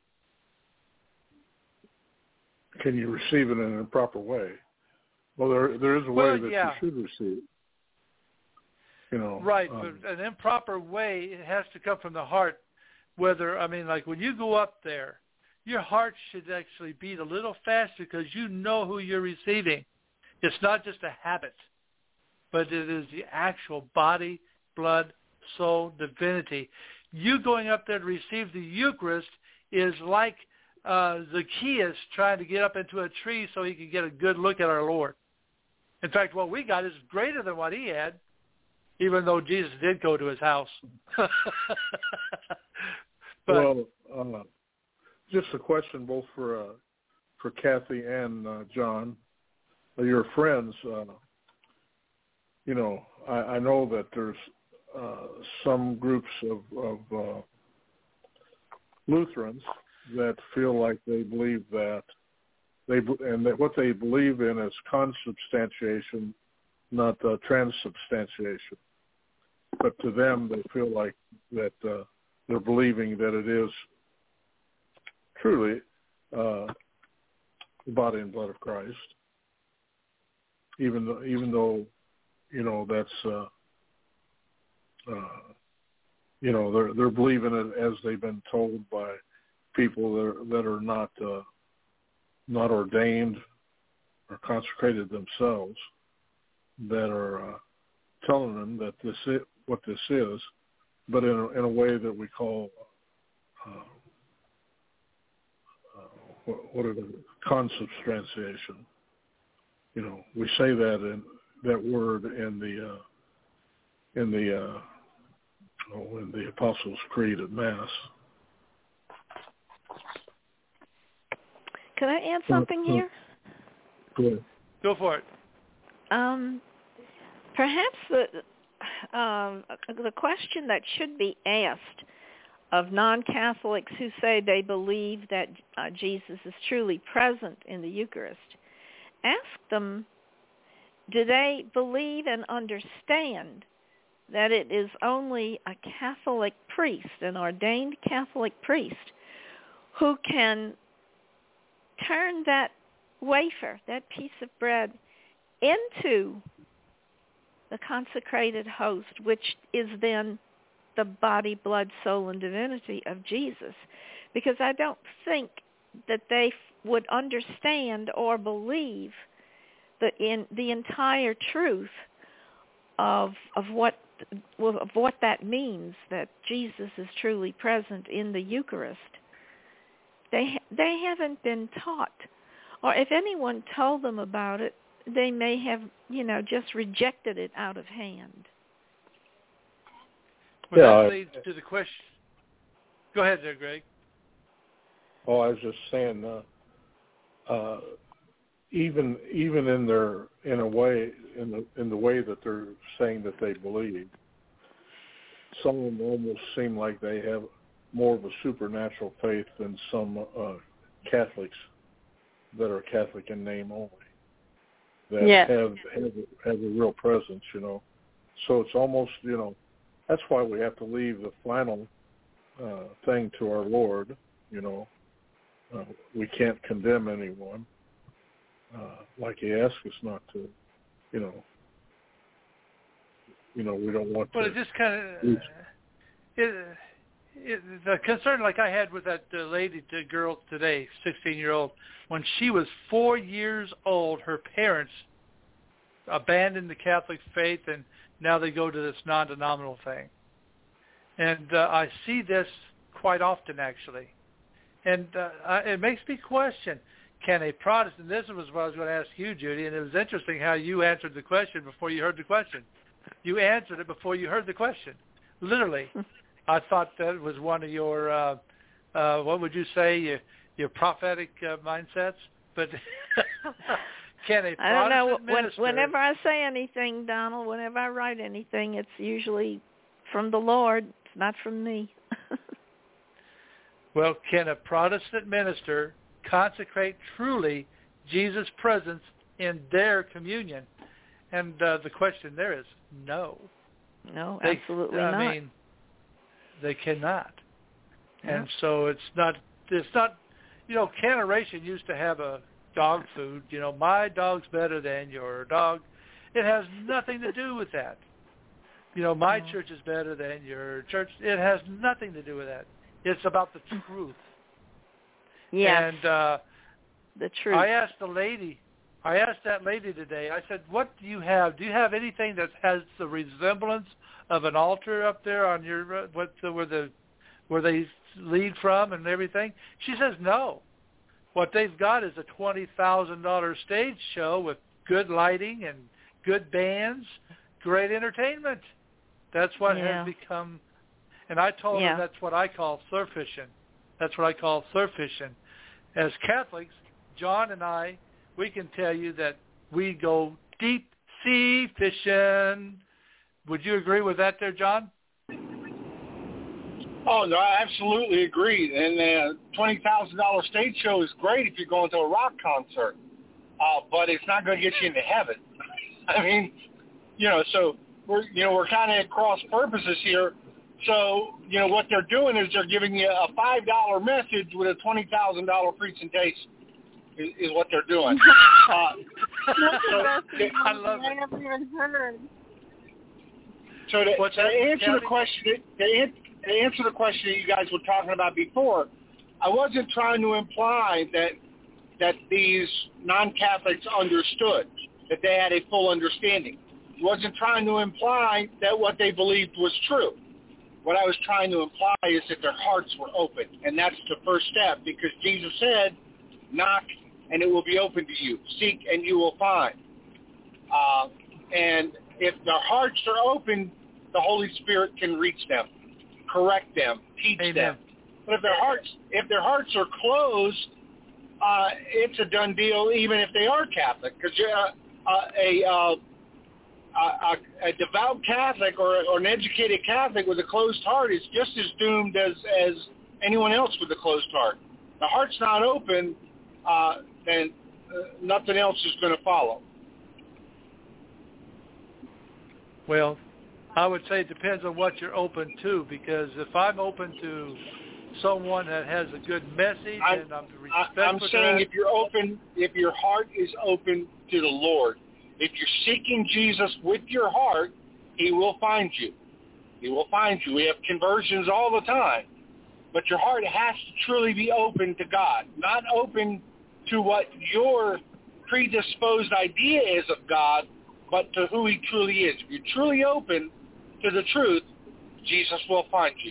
Can you receive it in an improper way? Well, there there is a way well, that yeah. you should receive it. You know, right, um, but an improper way, it has to come from the heart. Whether, I mean, like when you go up there, your heart should actually beat a little faster because you know who you're receiving. It's not just a habit, but it is the actual body, blood, soul, divinity. You going up there to receive the Eucharist is like uh, Zacchaeus trying to get up into a tree so he can get a good look at our Lord. In fact, what we got is greater than what he had, even though Jesus did go to his house. But, well, uh, just a question both for uh, for Kathy and uh, John. Uh, your friends, uh, you know, I, I know that there's uh, some groups of, of uh, Lutherans that feel like they believe that they and that what they believe in is consubstantiation, not uh, transubstantiation. But to them, they feel like that uh, they're believing that it is truly uh, the body and blood of Christ, even though, even though you know that's uh, uh, you know they're they're believing it as they've been told by people that are, that are not uh, not ordained or consecrated themselves, that are uh, telling them that this is what this is, but in a, in a way that we call uh, uh, what, what are the consubstantiation. You know, we say that in that word in the uh, in the uh, oh, in the Apostles' Creed at Mass. Can I add something uh, here? Go ahead. Go for it. Um, perhaps the um, the question that should be asked of non-Catholics who say they believe that uh, Jesus is truly present in the Eucharist, ask them, do they believe and understand that it is only a Catholic priest, an ordained Catholic priest, who can turn that wafer, that piece of bread, into the consecrated host, which is then the body, blood, soul, and divinity of Jesus? Because I don't think that they would understand or believe the in the entire truth of of what of what that means, that Jesus is truly present in the Eucharist. They they haven't been taught, or if anyone told them about it, they may have, you know, just rejected it out of hand. Well, yeah, that leads to the question. Go ahead there, Greg. Oh, I was just saying, uh, uh, even even in their in a way in the in the way that they're saying that they believe, some of them almost seem like they have more of a supernatural faith than some uh, Catholics that are Catholic in name only, that yes. have have have a real presence, you know. So it's almost, you know, that's why we have to leave the final uh, thing to our Lord, you know. Uh, we can't condemn anyone, uh, like He asked us not to, you know. You know, we don't want well, to. Well, it just kind of uh, it, it, the concern, like I had with that uh, lady, the girl today, sixteen-year-old, when she was four years old, her parents abandoned the Catholic faith, and now they go to this non-denominational thing. And uh, I see this quite often, actually. And uh, I, it makes me question, can a Protestant, this was what I was going to ask you, Judy, and it was interesting how you answered the question before you heard the question. You answered it before you heard the question. Literally. I thought that was one of your, uh, uh, what would you say, your, your prophetic uh, mindsets? But can a Protestant I don't know. minister, When, whenever I say anything, Donald, whenever I write anything, it's usually from the Lord. It's not from me. Well, can a Protestant minister consecrate truly Jesus' presence in their communion? And uh, the question there is no. No, they, absolutely I not. I mean, they cannot. Yeah. And so it's not, it's not, you know, Canneration used to have a dog food, you know, my dog's better than your dog. It has nothing to do with that. You know, my No. church is better than your church. It has nothing to do with that. It's about the truth. Yes, And uh, the truth. I asked the lady, I asked that lady today, I said, what do you have? Do you have anything that has the resemblance of an altar up there on your, uh, what, the, where the, where they lead from and everything? She says, no. What they've got is a twenty thousand dollars stage show with good lighting and good bands, great entertainment. That's what Yeah. has become, and I told Yeah. her that's what I call surfishing. That's what I call surf fishing. As Catholics, John and I, we can tell you that we go deep sea fishing. Would you agree with that there, John? Oh, no, I absolutely agree. And the uh, twenty thousand dollars stage show is great if you're going to a rock concert, uh, but it's not going to get you into heaven. I mean, you know, so we're, you know, we're kind of at cross purposes here. So, you know, what they're doing is they're giving you a five dollar message with a twenty thousand dollars presentation is, is what they're doing. Uh, so, I love I it. haven't even heard. So to, What's to that, answer Kathy? the question, to, an- to answer the question that you guys were talking about before, I wasn't trying to imply that that these non-Catholics understood, that they had a full understanding. I wasn't trying to imply that what they believed was true. What I was trying to imply is that their hearts were open, and that's the first step, because Jesus said, knock and it will be open to you. Seek and you will find. Uh, and if their hearts are open, the Holy Spirit can reach them, correct them, teach Amen. them. But if their hearts, if their hearts are closed, uh, it's a done deal, even if they are Catholic, because uh, uh, a, uh, a a devout Catholic or, or an educated Catholic with a closed heart is just as doomed as as anyone else with a closed heart. The heart's not open, uh, then uh, nothing else is going to follow. Well, I would say it depends on what you're open to, because if I'm open to someone that has a good message I'm, and I'm respectful I'm to saying that, if you're open, if your heart is open to the Lord, if you're seeking Jesus with your heart, he will find you. He will find you. We have conversions all the time. But your heart has to truly be open to God, not open to what your predisposed idea is of God, but to who he truly is. If you're truly open to the truth, Jesus will find you.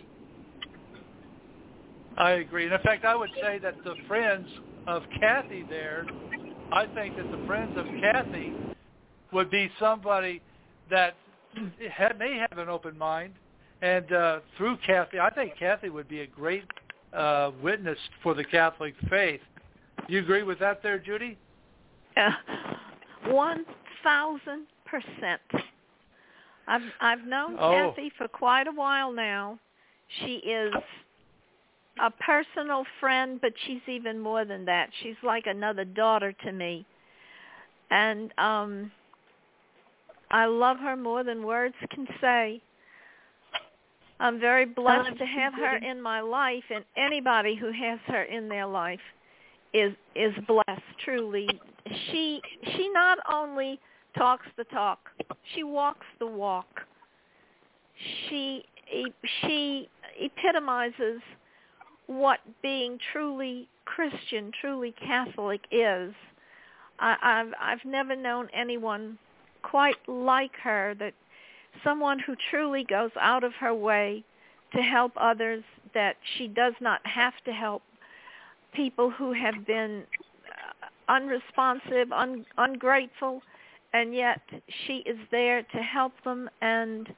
I agree. And in fact, I would say that the friends of Kathy there, I think that the friends of Kathy would be somebody that had, may have an open mind. And uh, through Kathy, I think Kathy would be a great uh, witness for the Catholic faith. You agree with that there, Judy? Uh, one thousand percent. I've I've known Oh. Kathy for quite a while now. She is a personal friend, but she's even more than that. She's like another daughter to me. And um, I love her more than words can say. I'm very blessed to have her in my life, and anybody who has her in their life is is blessed, truly. She she not only talks the talk, she walks the walk. She she epitomizes what being truly Christian, truly Catholic is. I, I've I've never known anyone quite like her, that someone who truly goes out of her way to help others, that she does not have to help people who have been unresponsive, un, ungrateful, and yet she is there to help them. And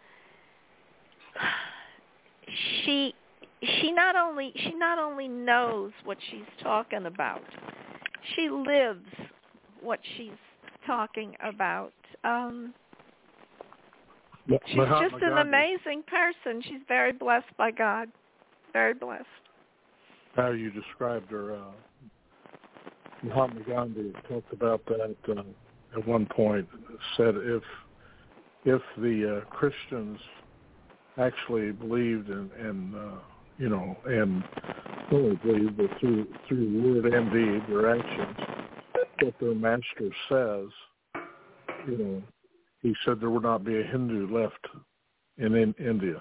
she she not only she not only knows what she's talking about, she lives what she's talking about. Um, She's Mahatma just an Gandhi, amazing person. She's very blessed by God. Very blessed. how you described her, uh, Mahatma Gandhi talked about that uh, at one point, said if if the uh, Christians actually believed and, and uh, you know, and not only believed, but through, through word and deed, their actions, what their master says, you know, he said there would not be a Hindu left in, in India.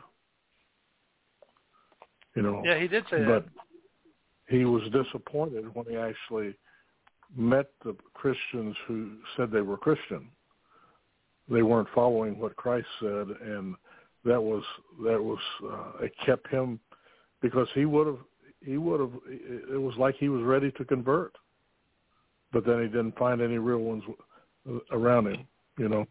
You know. Yeah, he did say but that. He was disappointed when he actually met the Christians who said they were Christian. They weren't following what Christ said, and that was that was uh, it kept him, because he would have he would have it was like he was ready to convert, but then he didn't find any real ones around him. You know.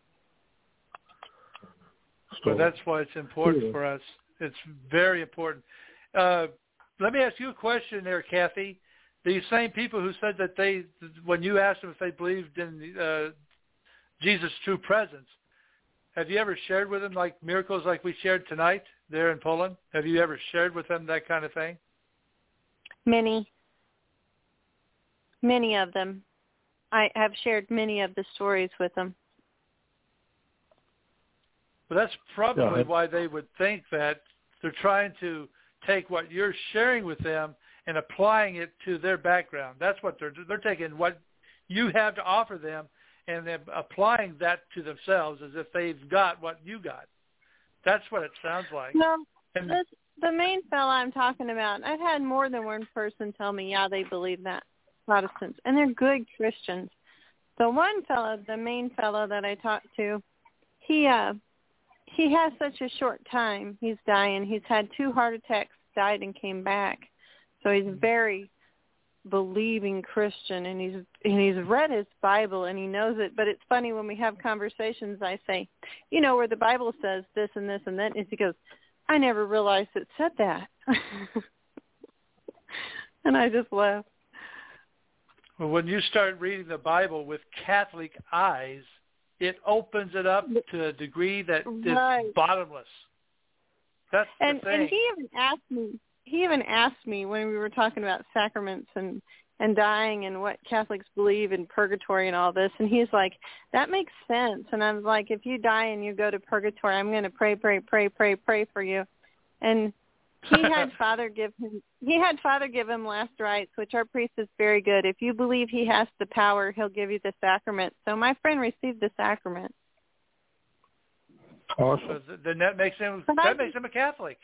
So that's why it's important yeah. for us. It's very important. Uh, let me ask you a question there, Kathy. These same people who said that they, when you asked them if they believed in uh, Jesus' true presence, have you ever shared with them like miracles like we shared tonight there in Poland? Have you ever shared with them that kind of thing? Many. Many of them. I have shared many of the stories with them. Well, that's probably Yeah. why they would think that they're trying to take what you're sharing with them and applying it to their background. That's what they're they're taking what you have to offer them and they're applying that to themselves as if they've got what you got. That's what it sounds like. No, and, this, the main fella I'm talking about, I've had more than one person tell me, yeah, they believe that, Protestants, and they're good Christians. The one fellow, the main fellow that I talked to, he uh, he has such a short time. He's dying. He's had two heart attacks, died, and came back. So he's very believing Christian, and he's and he's read his Bible and he knows it. But it's funny when we have conversations, I say, you know, where the Bible says this and this and that, and he goes, I never realized it said that. And I just laugh. Well, when you start reading the Bible with Catholic eyes, it opens it up to a degree that right. is bottomless. That's the and, thing. And he even asked me. He even asked me when we were talking about sacraments and, and dying and what Catholics believe in purgatory and all this. And he's like, that makes sense. And I was like, if you die and you go to purgatory, I'm going to pray, pray, pray, pray, pray for you. And he had Father give him, he had Father give him last rites, which our priest is very good. If you believe he has the power, he'll give you the sacrament. So my friend received the sacrament. Awesome. So then that makes him, But that I, makes him a Catholic.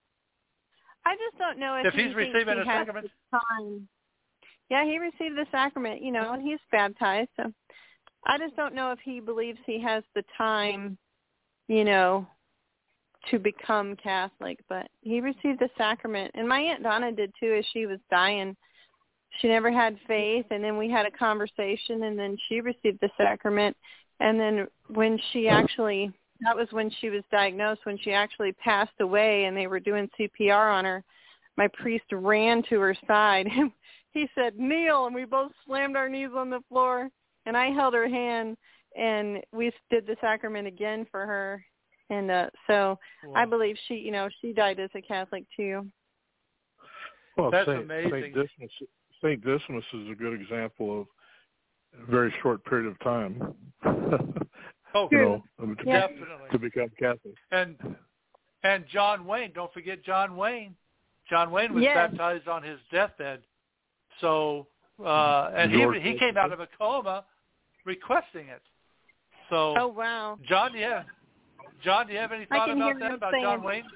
I just don't know if, If he he's thinks receiving he a has sacrament? the time. Yeah, he received the sacrament, you know, and he's baptized. So I just don't know if he believes he has the time, you know, to become Catholic. But he received the sacrament. And my Aunt Donna did too as she was dying. She never had faith, and then we had a conversation, and then she received the sacrament. And then when she actually... That was when she was diagnosed, when she actually passed away and they were doing C P R on her. My priest ran to her side. He said, kneel, and we both slammed our knees on the floor. And I held her hand, and we did the sacrament again for her. And uh, so wow. I believe she, you know, she died as a Catholic too. Well, That's Saint, amazing. Saint Dismas, Saint Dismas is a good example of a very short period of time. Oh, you know, to, definitely. to become Catholic. And and John Wayne, don't forget John Wayne. John Wayne was yes. baptized on his deathbed. So, uh, and he he came out of a coma requesting it. So, oh wow, John, yeah, John, do you have any thought about that about saying, John Wayne?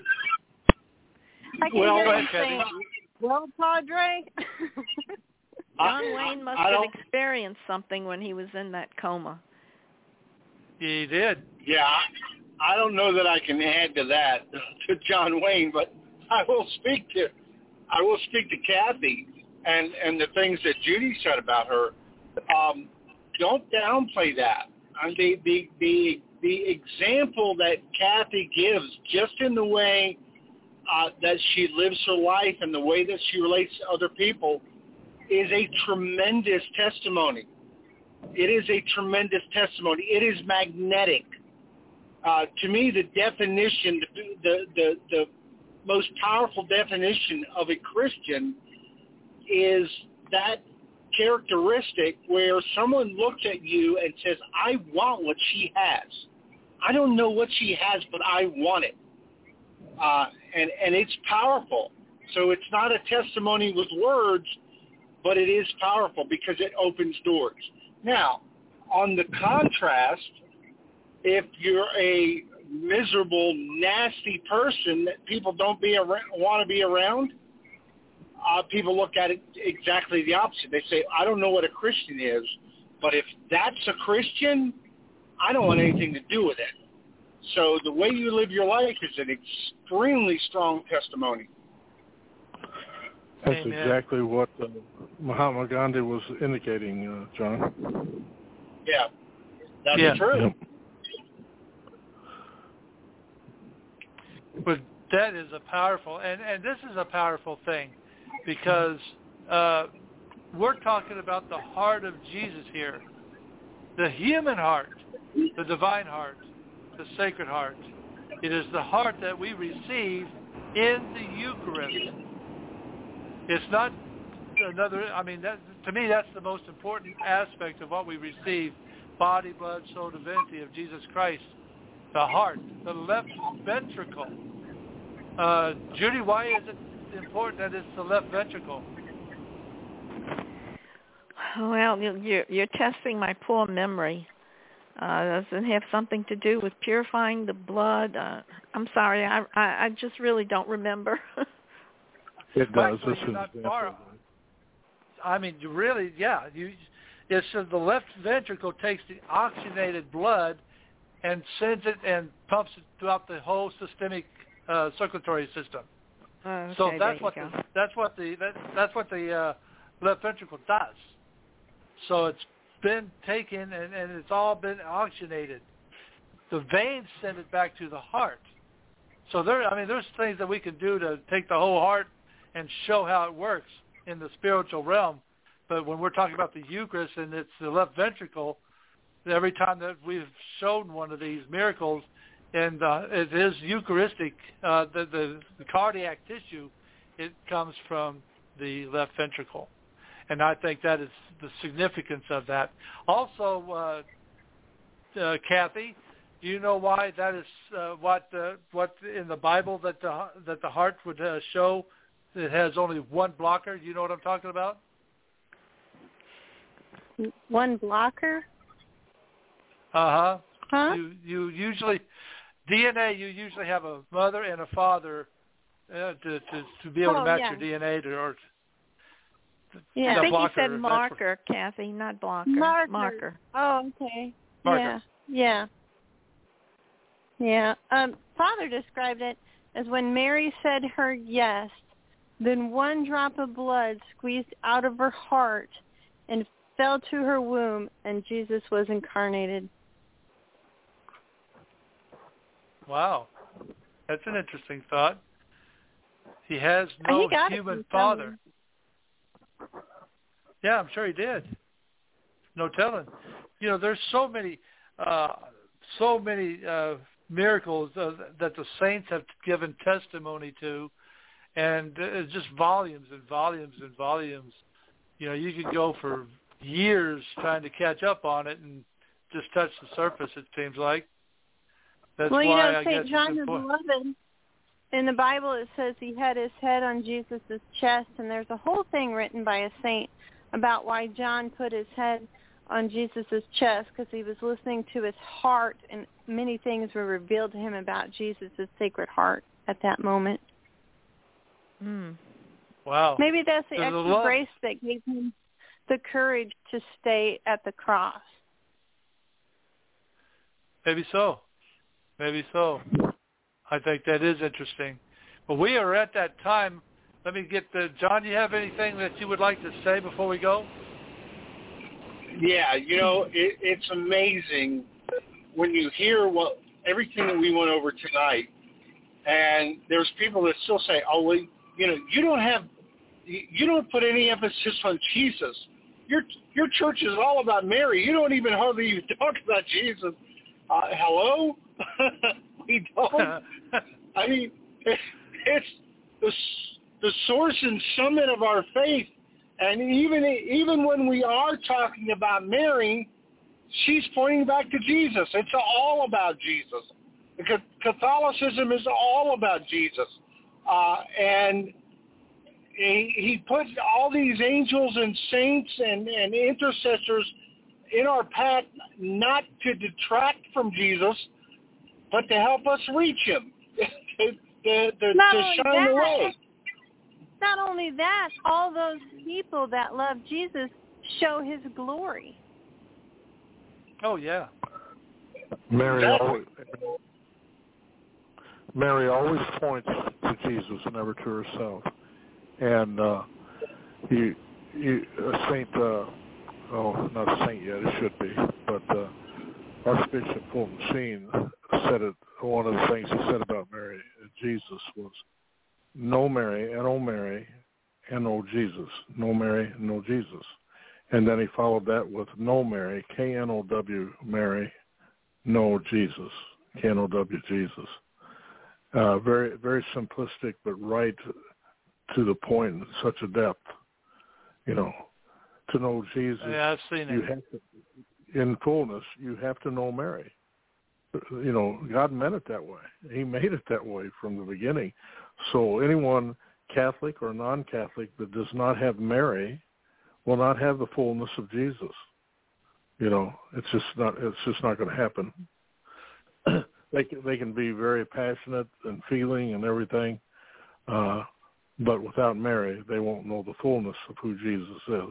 I can well, hear go him ahead, saying, well, Padre. John Wayne must I have don't... experienced something when he was in that coma. He did. Yeah, I, I don't know that I can add to that to John Wayne, but I will speak to I will speak to Kathy and and the things that Judy said about her. Um, don't downplay that. I mean, the the the the example that Kathy gives, just in the way uh, that she lives her life and the way that she relates to other people, is a tremendous testimony. It is a tremendous testimony. It is magnetic. Uh, to me, the definition, the, the, the, the most powerful definition of a Christian is that characteristic where someone looks at you and says, I want what she has. I don't know what she has, but I want it. Uh, and, and it's powerful. So it's not a testimony with words, but it is powerful because it opens doors. Now, on the contrast, if you're a miserable, nasty person that people don't be around, want to be around, uh, people look at it exactly the opposite. They say, I don't know what a Christian is, but if that's a Christian, I don't want anything to do with it. So the way you live your life is an extremely strong testimony. That's Amen. exactly what uh, Mahatma Gandhi was indicating, uh, John. Yeah, that's yeah. true. Yep. But that is a powerful, and, and this is a powerful thing. because uh, we're talking about the heart of Jesus here, the human heart, the divine heart, the sacred heart. It is the heart that we receive in the Eucharist. It's not another, I mean, that, to me, that's the most important aspect of what we receive, body, blood, soul, divinity of Jesus Christ, the heart, the left ventricle. Uh, Judy, why is it important that it's the left ventricle? Well, you're, you're testing my poor memory. Uh, does it have something to do with purifying the blood? Uh, I'm sorry, I, I I just really don't remember. It does. Actually, this you're is not far. I mean, you really, yeah. You, it's uh, the left ventricle takes the oxygenated blood and sends it and pumps it throughout the whole systemic uh, circulatory system. Oh, okay, so that's what go. the, that's what the that, that's what the uh, left ventricle does. So it's been taken and, and it's all been oxygenated. The veins send it back to the heart. So there, I mean, there's things that we can do to take the whole heart and show how it works in the spiritual realm. But when we're talking about the Eucharist and it's the left ventricle, every time that we've shown one of these miracles, and uh, it is Eucharistic, uh, the, the, the cardiac tissue, it comes from the left ventricle. And I think that is the significance of that. Also, uh, uh, Kathy, do you know why that is uh, what uh, what in the Bible that the that the heart would uh, show it has only one blocker? Do you know what I'm talking about? One blocker? Uh-huh. Huh? You you usually D N A. You usually have a mother and a father uh, to, to to be able Oh, to match yeah. your D N A to or. Yeah. The I think blocker, you said marker, Kathy, not blocker. Marker. Marker. Oh, okay. Marker. Yeah. Yeah. Yeah. Um, Father described it as when Mary said her yes, then one drop of blood squeezed out of her heart and fell to her womb, and Jesus was incarnated. Wow. That's an interesting thought. He has no he got human it father. Yeah, I'm sure he did. No telling. You know, there's so many, uh, so many uh, miracles uh, that the saints have given testimony to, and it's just volumes and volumes and volumes. You know, you could go for years trying to catch up on it and just touch the surface, it seems like. That's well, you why know, I Saint guess John it's the important. Beloved, in the Bible it says he had his head on Jesus' chest, and there's a whole thing written by a saint about why John put his head on Jesus' chest, because he was listening to his heart, and many things were revealed to him about Jesus' sacred heart at that moment. Mm. Wow. Maybe that's the There's a extra lot- grace that gave him the courage to stay at the cross. Maybe so. Maybe so. I think that is interesting. But we are at that time. Let me get the John. Do you have anything that you would like to say before we go? Yeah, you know, it, it's amazing when you hear what everything that we went over tonight, and there's people that still say, "Oh, well, you know, you don't have, you don't put any emphasis on Jesus. Your your church is all about Mary. You don't even hardly even talk about Jesus." Uh, hello, we don't. I mean, it's the the source and summit of our faith. And even even when we are talking about Mary, she's pointing back to Jesus. It's all about Jesus. Because Catholicism is all about Jesus. Uh, and he, he put all these angels and saints and, and intercessors in our path, not to detract from Jesus, but to help us reach him, to, to, to, to shine the way. Not only that, all those people that love Jesus show his glory. Oh, yeah. Mary Exactly. always, Mary always points to Jesus, never to herself. And uh, you, you, uh, Saint, uh, oh, not a saint yet, it should be, but uh, Archbishop Fulton Sheen said it. One of the things he said about Mary, Jesus, was, "Know Mary and oh Mary, and know Jesus. Know Mary, know Jesus. And then he followed that with Know Mary, K N O W, Mary, know Jesus, K N O W, Jesus. Uh, very, very simplistic, but right to the point in such a depth. You know, to know Jesus, yeah, I've seen you it. have to, in fullness, you have to know Mary. You know, God meant it that way. He made it that way from the beginning. So anyone, Catholic or non-Catholic, that does not have Mary will not have the fullness of Jesus. You know, it's just not. It's just not going to happen. they can they can be very passionate and feeling and everything, uh, but without Mary, they won't know the fullness of who Jesus is.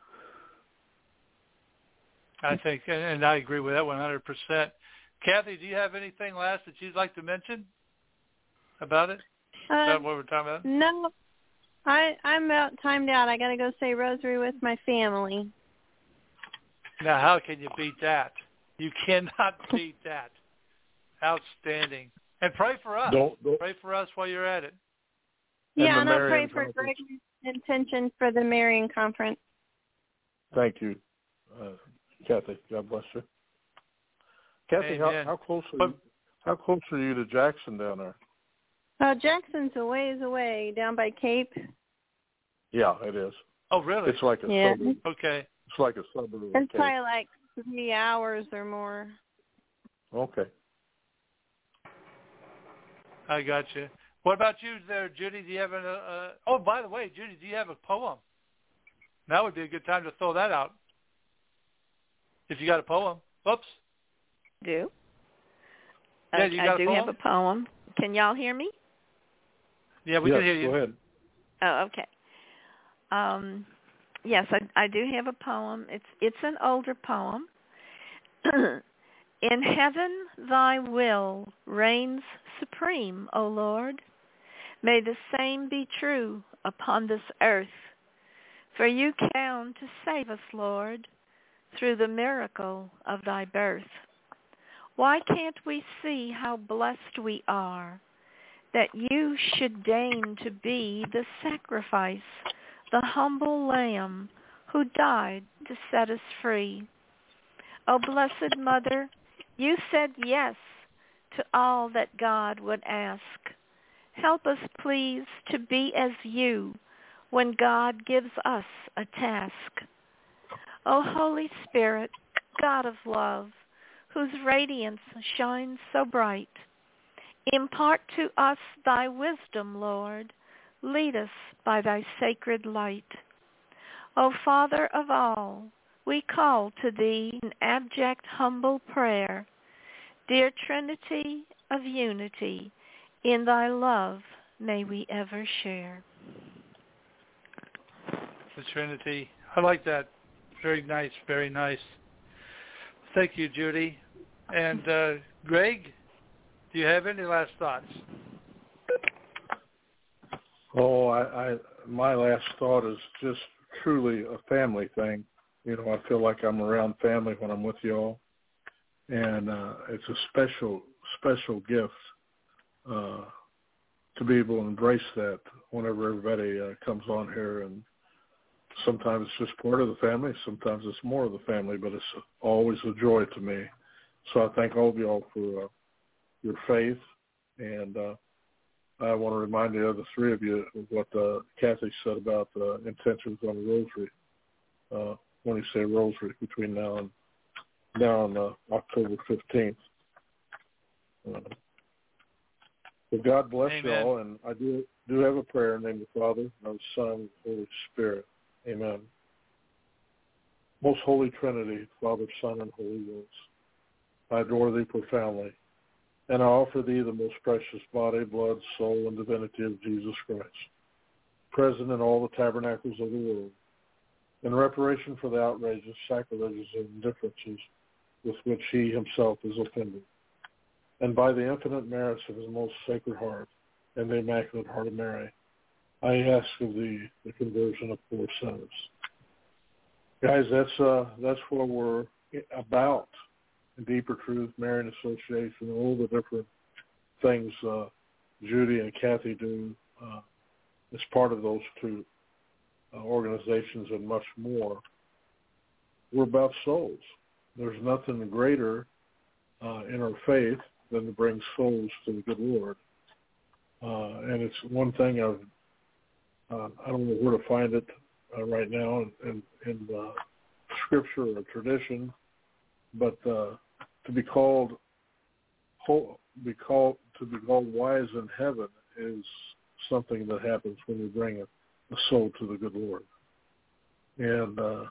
I think, and I agree with that one hundred percent. Kathy, do you have anything last that you'd like to mention about it? Uh, about what we're talking about? No, I I'm about timed out. I got to go say rosary with my family. Now, how can you beat that? You cannot beat that. Outstanding. And pray for us. Don't, don't. Pray for us while you're at it. Yeah, and and I'll pray Marian for Conference. Greg's intention for the Marian Conference. Thank you, uh, Kathy. God bless you. Kathy, how, Amen. how close are you, how close are you to Jackson down there? Uh, Jackson's a ways away, down by Cape. Yeah, it is. Oh, really? It's like a Yeah. suburb. Okay. It's like a suburb. of It's Cape. probably like three hours or more. Okay. I got you. What about you there, Judy? Do you have a, uh, oh, by the way, Judy, do you have a poem? That would be a good time to throw that out. If you got a poem. Oops. Do. Yeah, Uh, you got I a do poem? have a poem. Can y'all hear me? Yeah, we yes, can hear you. Go ahead. Oh, okay. Um, yes, I, I do have a poem. It's it's an older poem. In heaven thy will reigns supreme, O Lord. May the same be true upon this earth. For you came to save us, Lord, through the miracle of thy birth. Why can't we see how blessed we are that you should deign to be the sacrifice, the humble lamb who died to set us free? O Blessed Mother, you said yes to all that God would ask. Help us, please, to be as you when God gives us a task. O Holy Spirit, God of love, whose radiance shines so bright, impart to us thy wisdom, Lord. Lead us by thy sacred light. O Father of all, we call to thee in abject humble prayer. Dear Trinity of unity, in thy love may we ever share. The Trinity. I like that. Very nice, very nice. Thank you, Judy. And uh, Greg, do you have any last thoughts? Oh, I, I my last thought is just truly a family thing. You know, I feel like I'm around family when I'm with y'all, and uh, it's a special, special gift uh, to be able to embrace that whenever everybody uh, comes on here. And sometimes it's just part of the family, sometimes it's more of the family, but it's always a joy to me. So I thank all of y'all for uh, your faith, and uh, I want to remind the other three of you of what uh, Kathy said about uh, intentions on the rosary. Uh, when you say rosary between now and now and uh, October fifteenth. Uh, so God bless Amen. you all, and I do do have a prayer in the name of the Father, and of the Son, and the Holy Spirit. Amen. Most Holy Trinity, Father, Son, and Holy Ghost, I adore thee profoundly, and I offer thee the most precious body, blood, soul, and divinity of Jesus Christ, present in all the tabernacles of the world, in reparation for the outrages, sacrileges, and indifferences with which he himself is offended, and by the infinite merits of his most sacred heart and the Immaculate Heart of Mary, I ask of thee the conversion of poor sinners. Guys, that's uh, that's what we're about. In deeper truth, Marian Association, all the different things uh, Judy and Kathy do uh, as part of those two. uh, organizations, and much more. We're about souls. There's nothing greater uh, in our faith than to bring souls to the good Lord. Uh, and it's one thing I've, uh, I don't know where to find it uh, right now in, in, in uh, scripture or tradition, but uh, to be called, be called, to be called wise in heaven is something that happens when we bring a, a soul to the good Lord. And uh,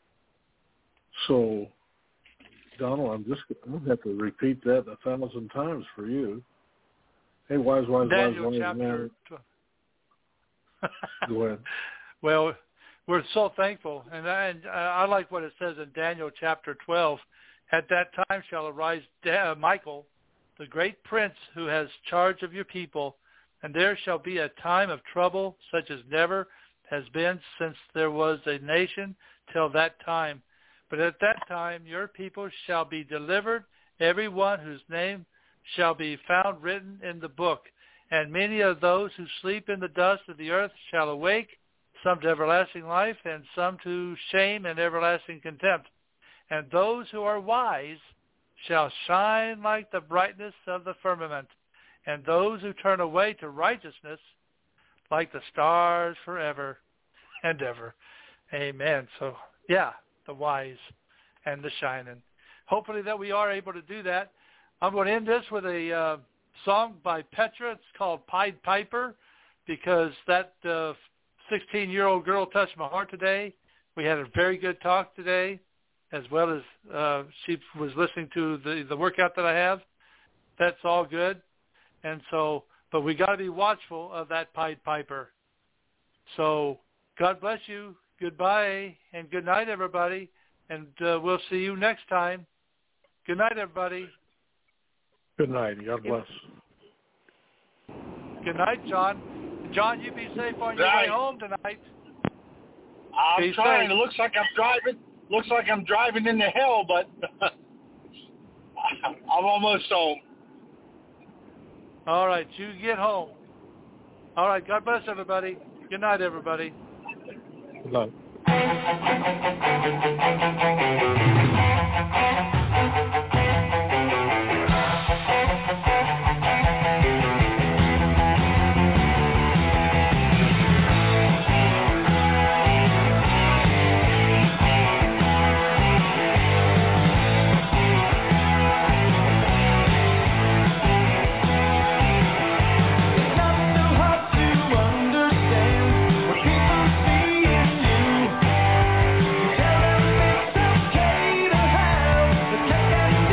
so, Donald, I'm just I'm going to have to repeat that a thousand times for you. Hey, wise, wise, Daniel wise, wise chapter man. Go ahead. Well, we're so thankful, and I, and I like what it says in Daniel chapter twelve. At that time shall arise Da- Michael, the great prince who has charge of your people, and there shall be a time of trouble such as never has been since there was a nation till that time. But at that time your people shall be delivered, every one whose name shall be found written in the book. And many of those who sleep in the dust of the earth shall awake, some to everlasting life, and some to shame and everlasting contempt. And those who are wise shall shine like the brightness of the firmament, and those who turn away to righteousness like the stars forever and ever. Amen. So, yeah, the wise and the shining. Hopefully that we are able to do that. I'm going to end this with a uh, song by Petra. It's called Pied Piper, because that uh, sixteen-year-old girl touched my heart today. We had a very good talk today, as well as uh, she was listening to the, the workout that I have. That's all good. And so, but we got to be watchful of that Pied Piper. So God bless you. Goodbye and good night, everybody. And uh, we'll see you next time. Good night, everybody. Good night. God bless. Good night, John. John, you be safe on your Right. way home tonight. I'm Be trying. safe. It looks like I'm driving. Looks like I'm driving into hell, but I'm almost home. All right, you get home. All right, God bless everybody. Good night, everybody. Good night. Tell them it's okay to have the cake and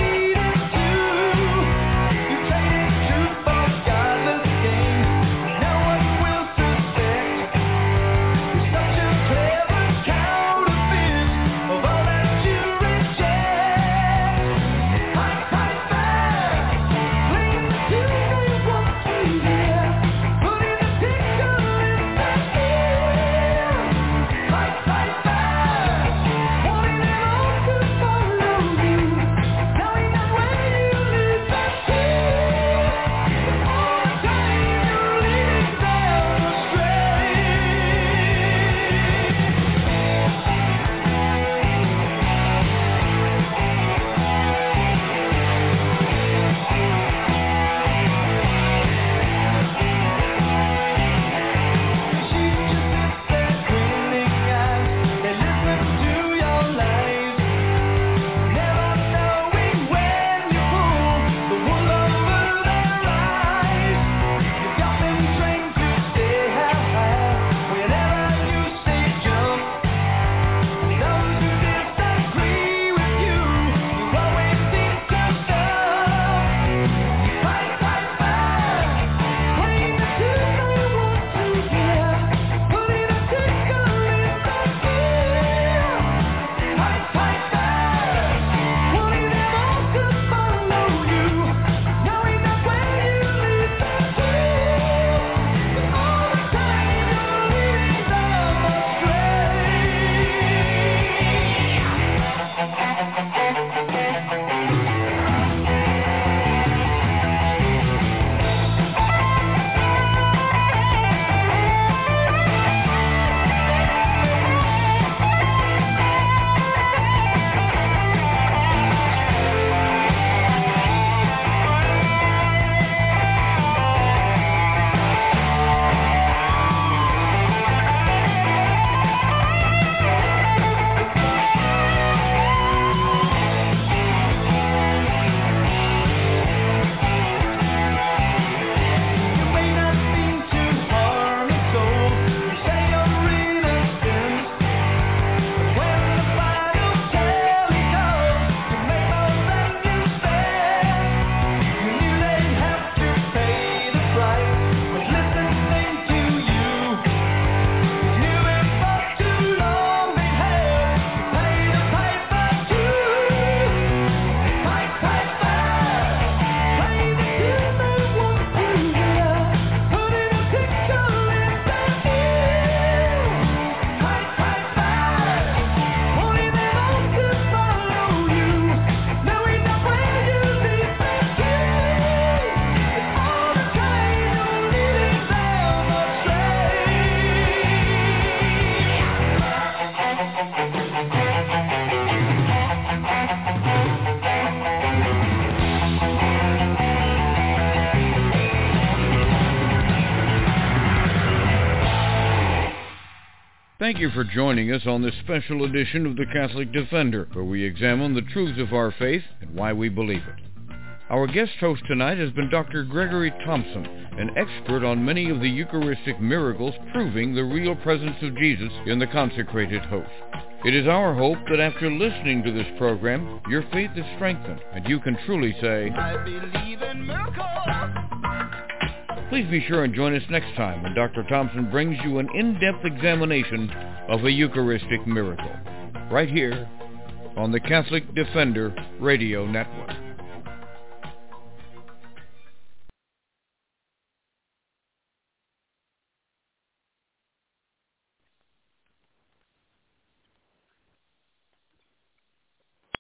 Thank you for joining us on this special edition of the Catholic Defender, where we examine the truths of our faith and why we believe it. Our guest host tonight has been Doctor Gregory Thompson, an expert on many of the Eucharistic miracles proving the real presence of Jesus in the consecrated host. It is our hope that after listening to this program, your faith is strengthened and you can truly say, I believe in miracles. Please be sure and join us next time when Doctor Thompson brings you an in-depth examination of a Eucharistic miracle, right here on the Catholic Defender Radio Network.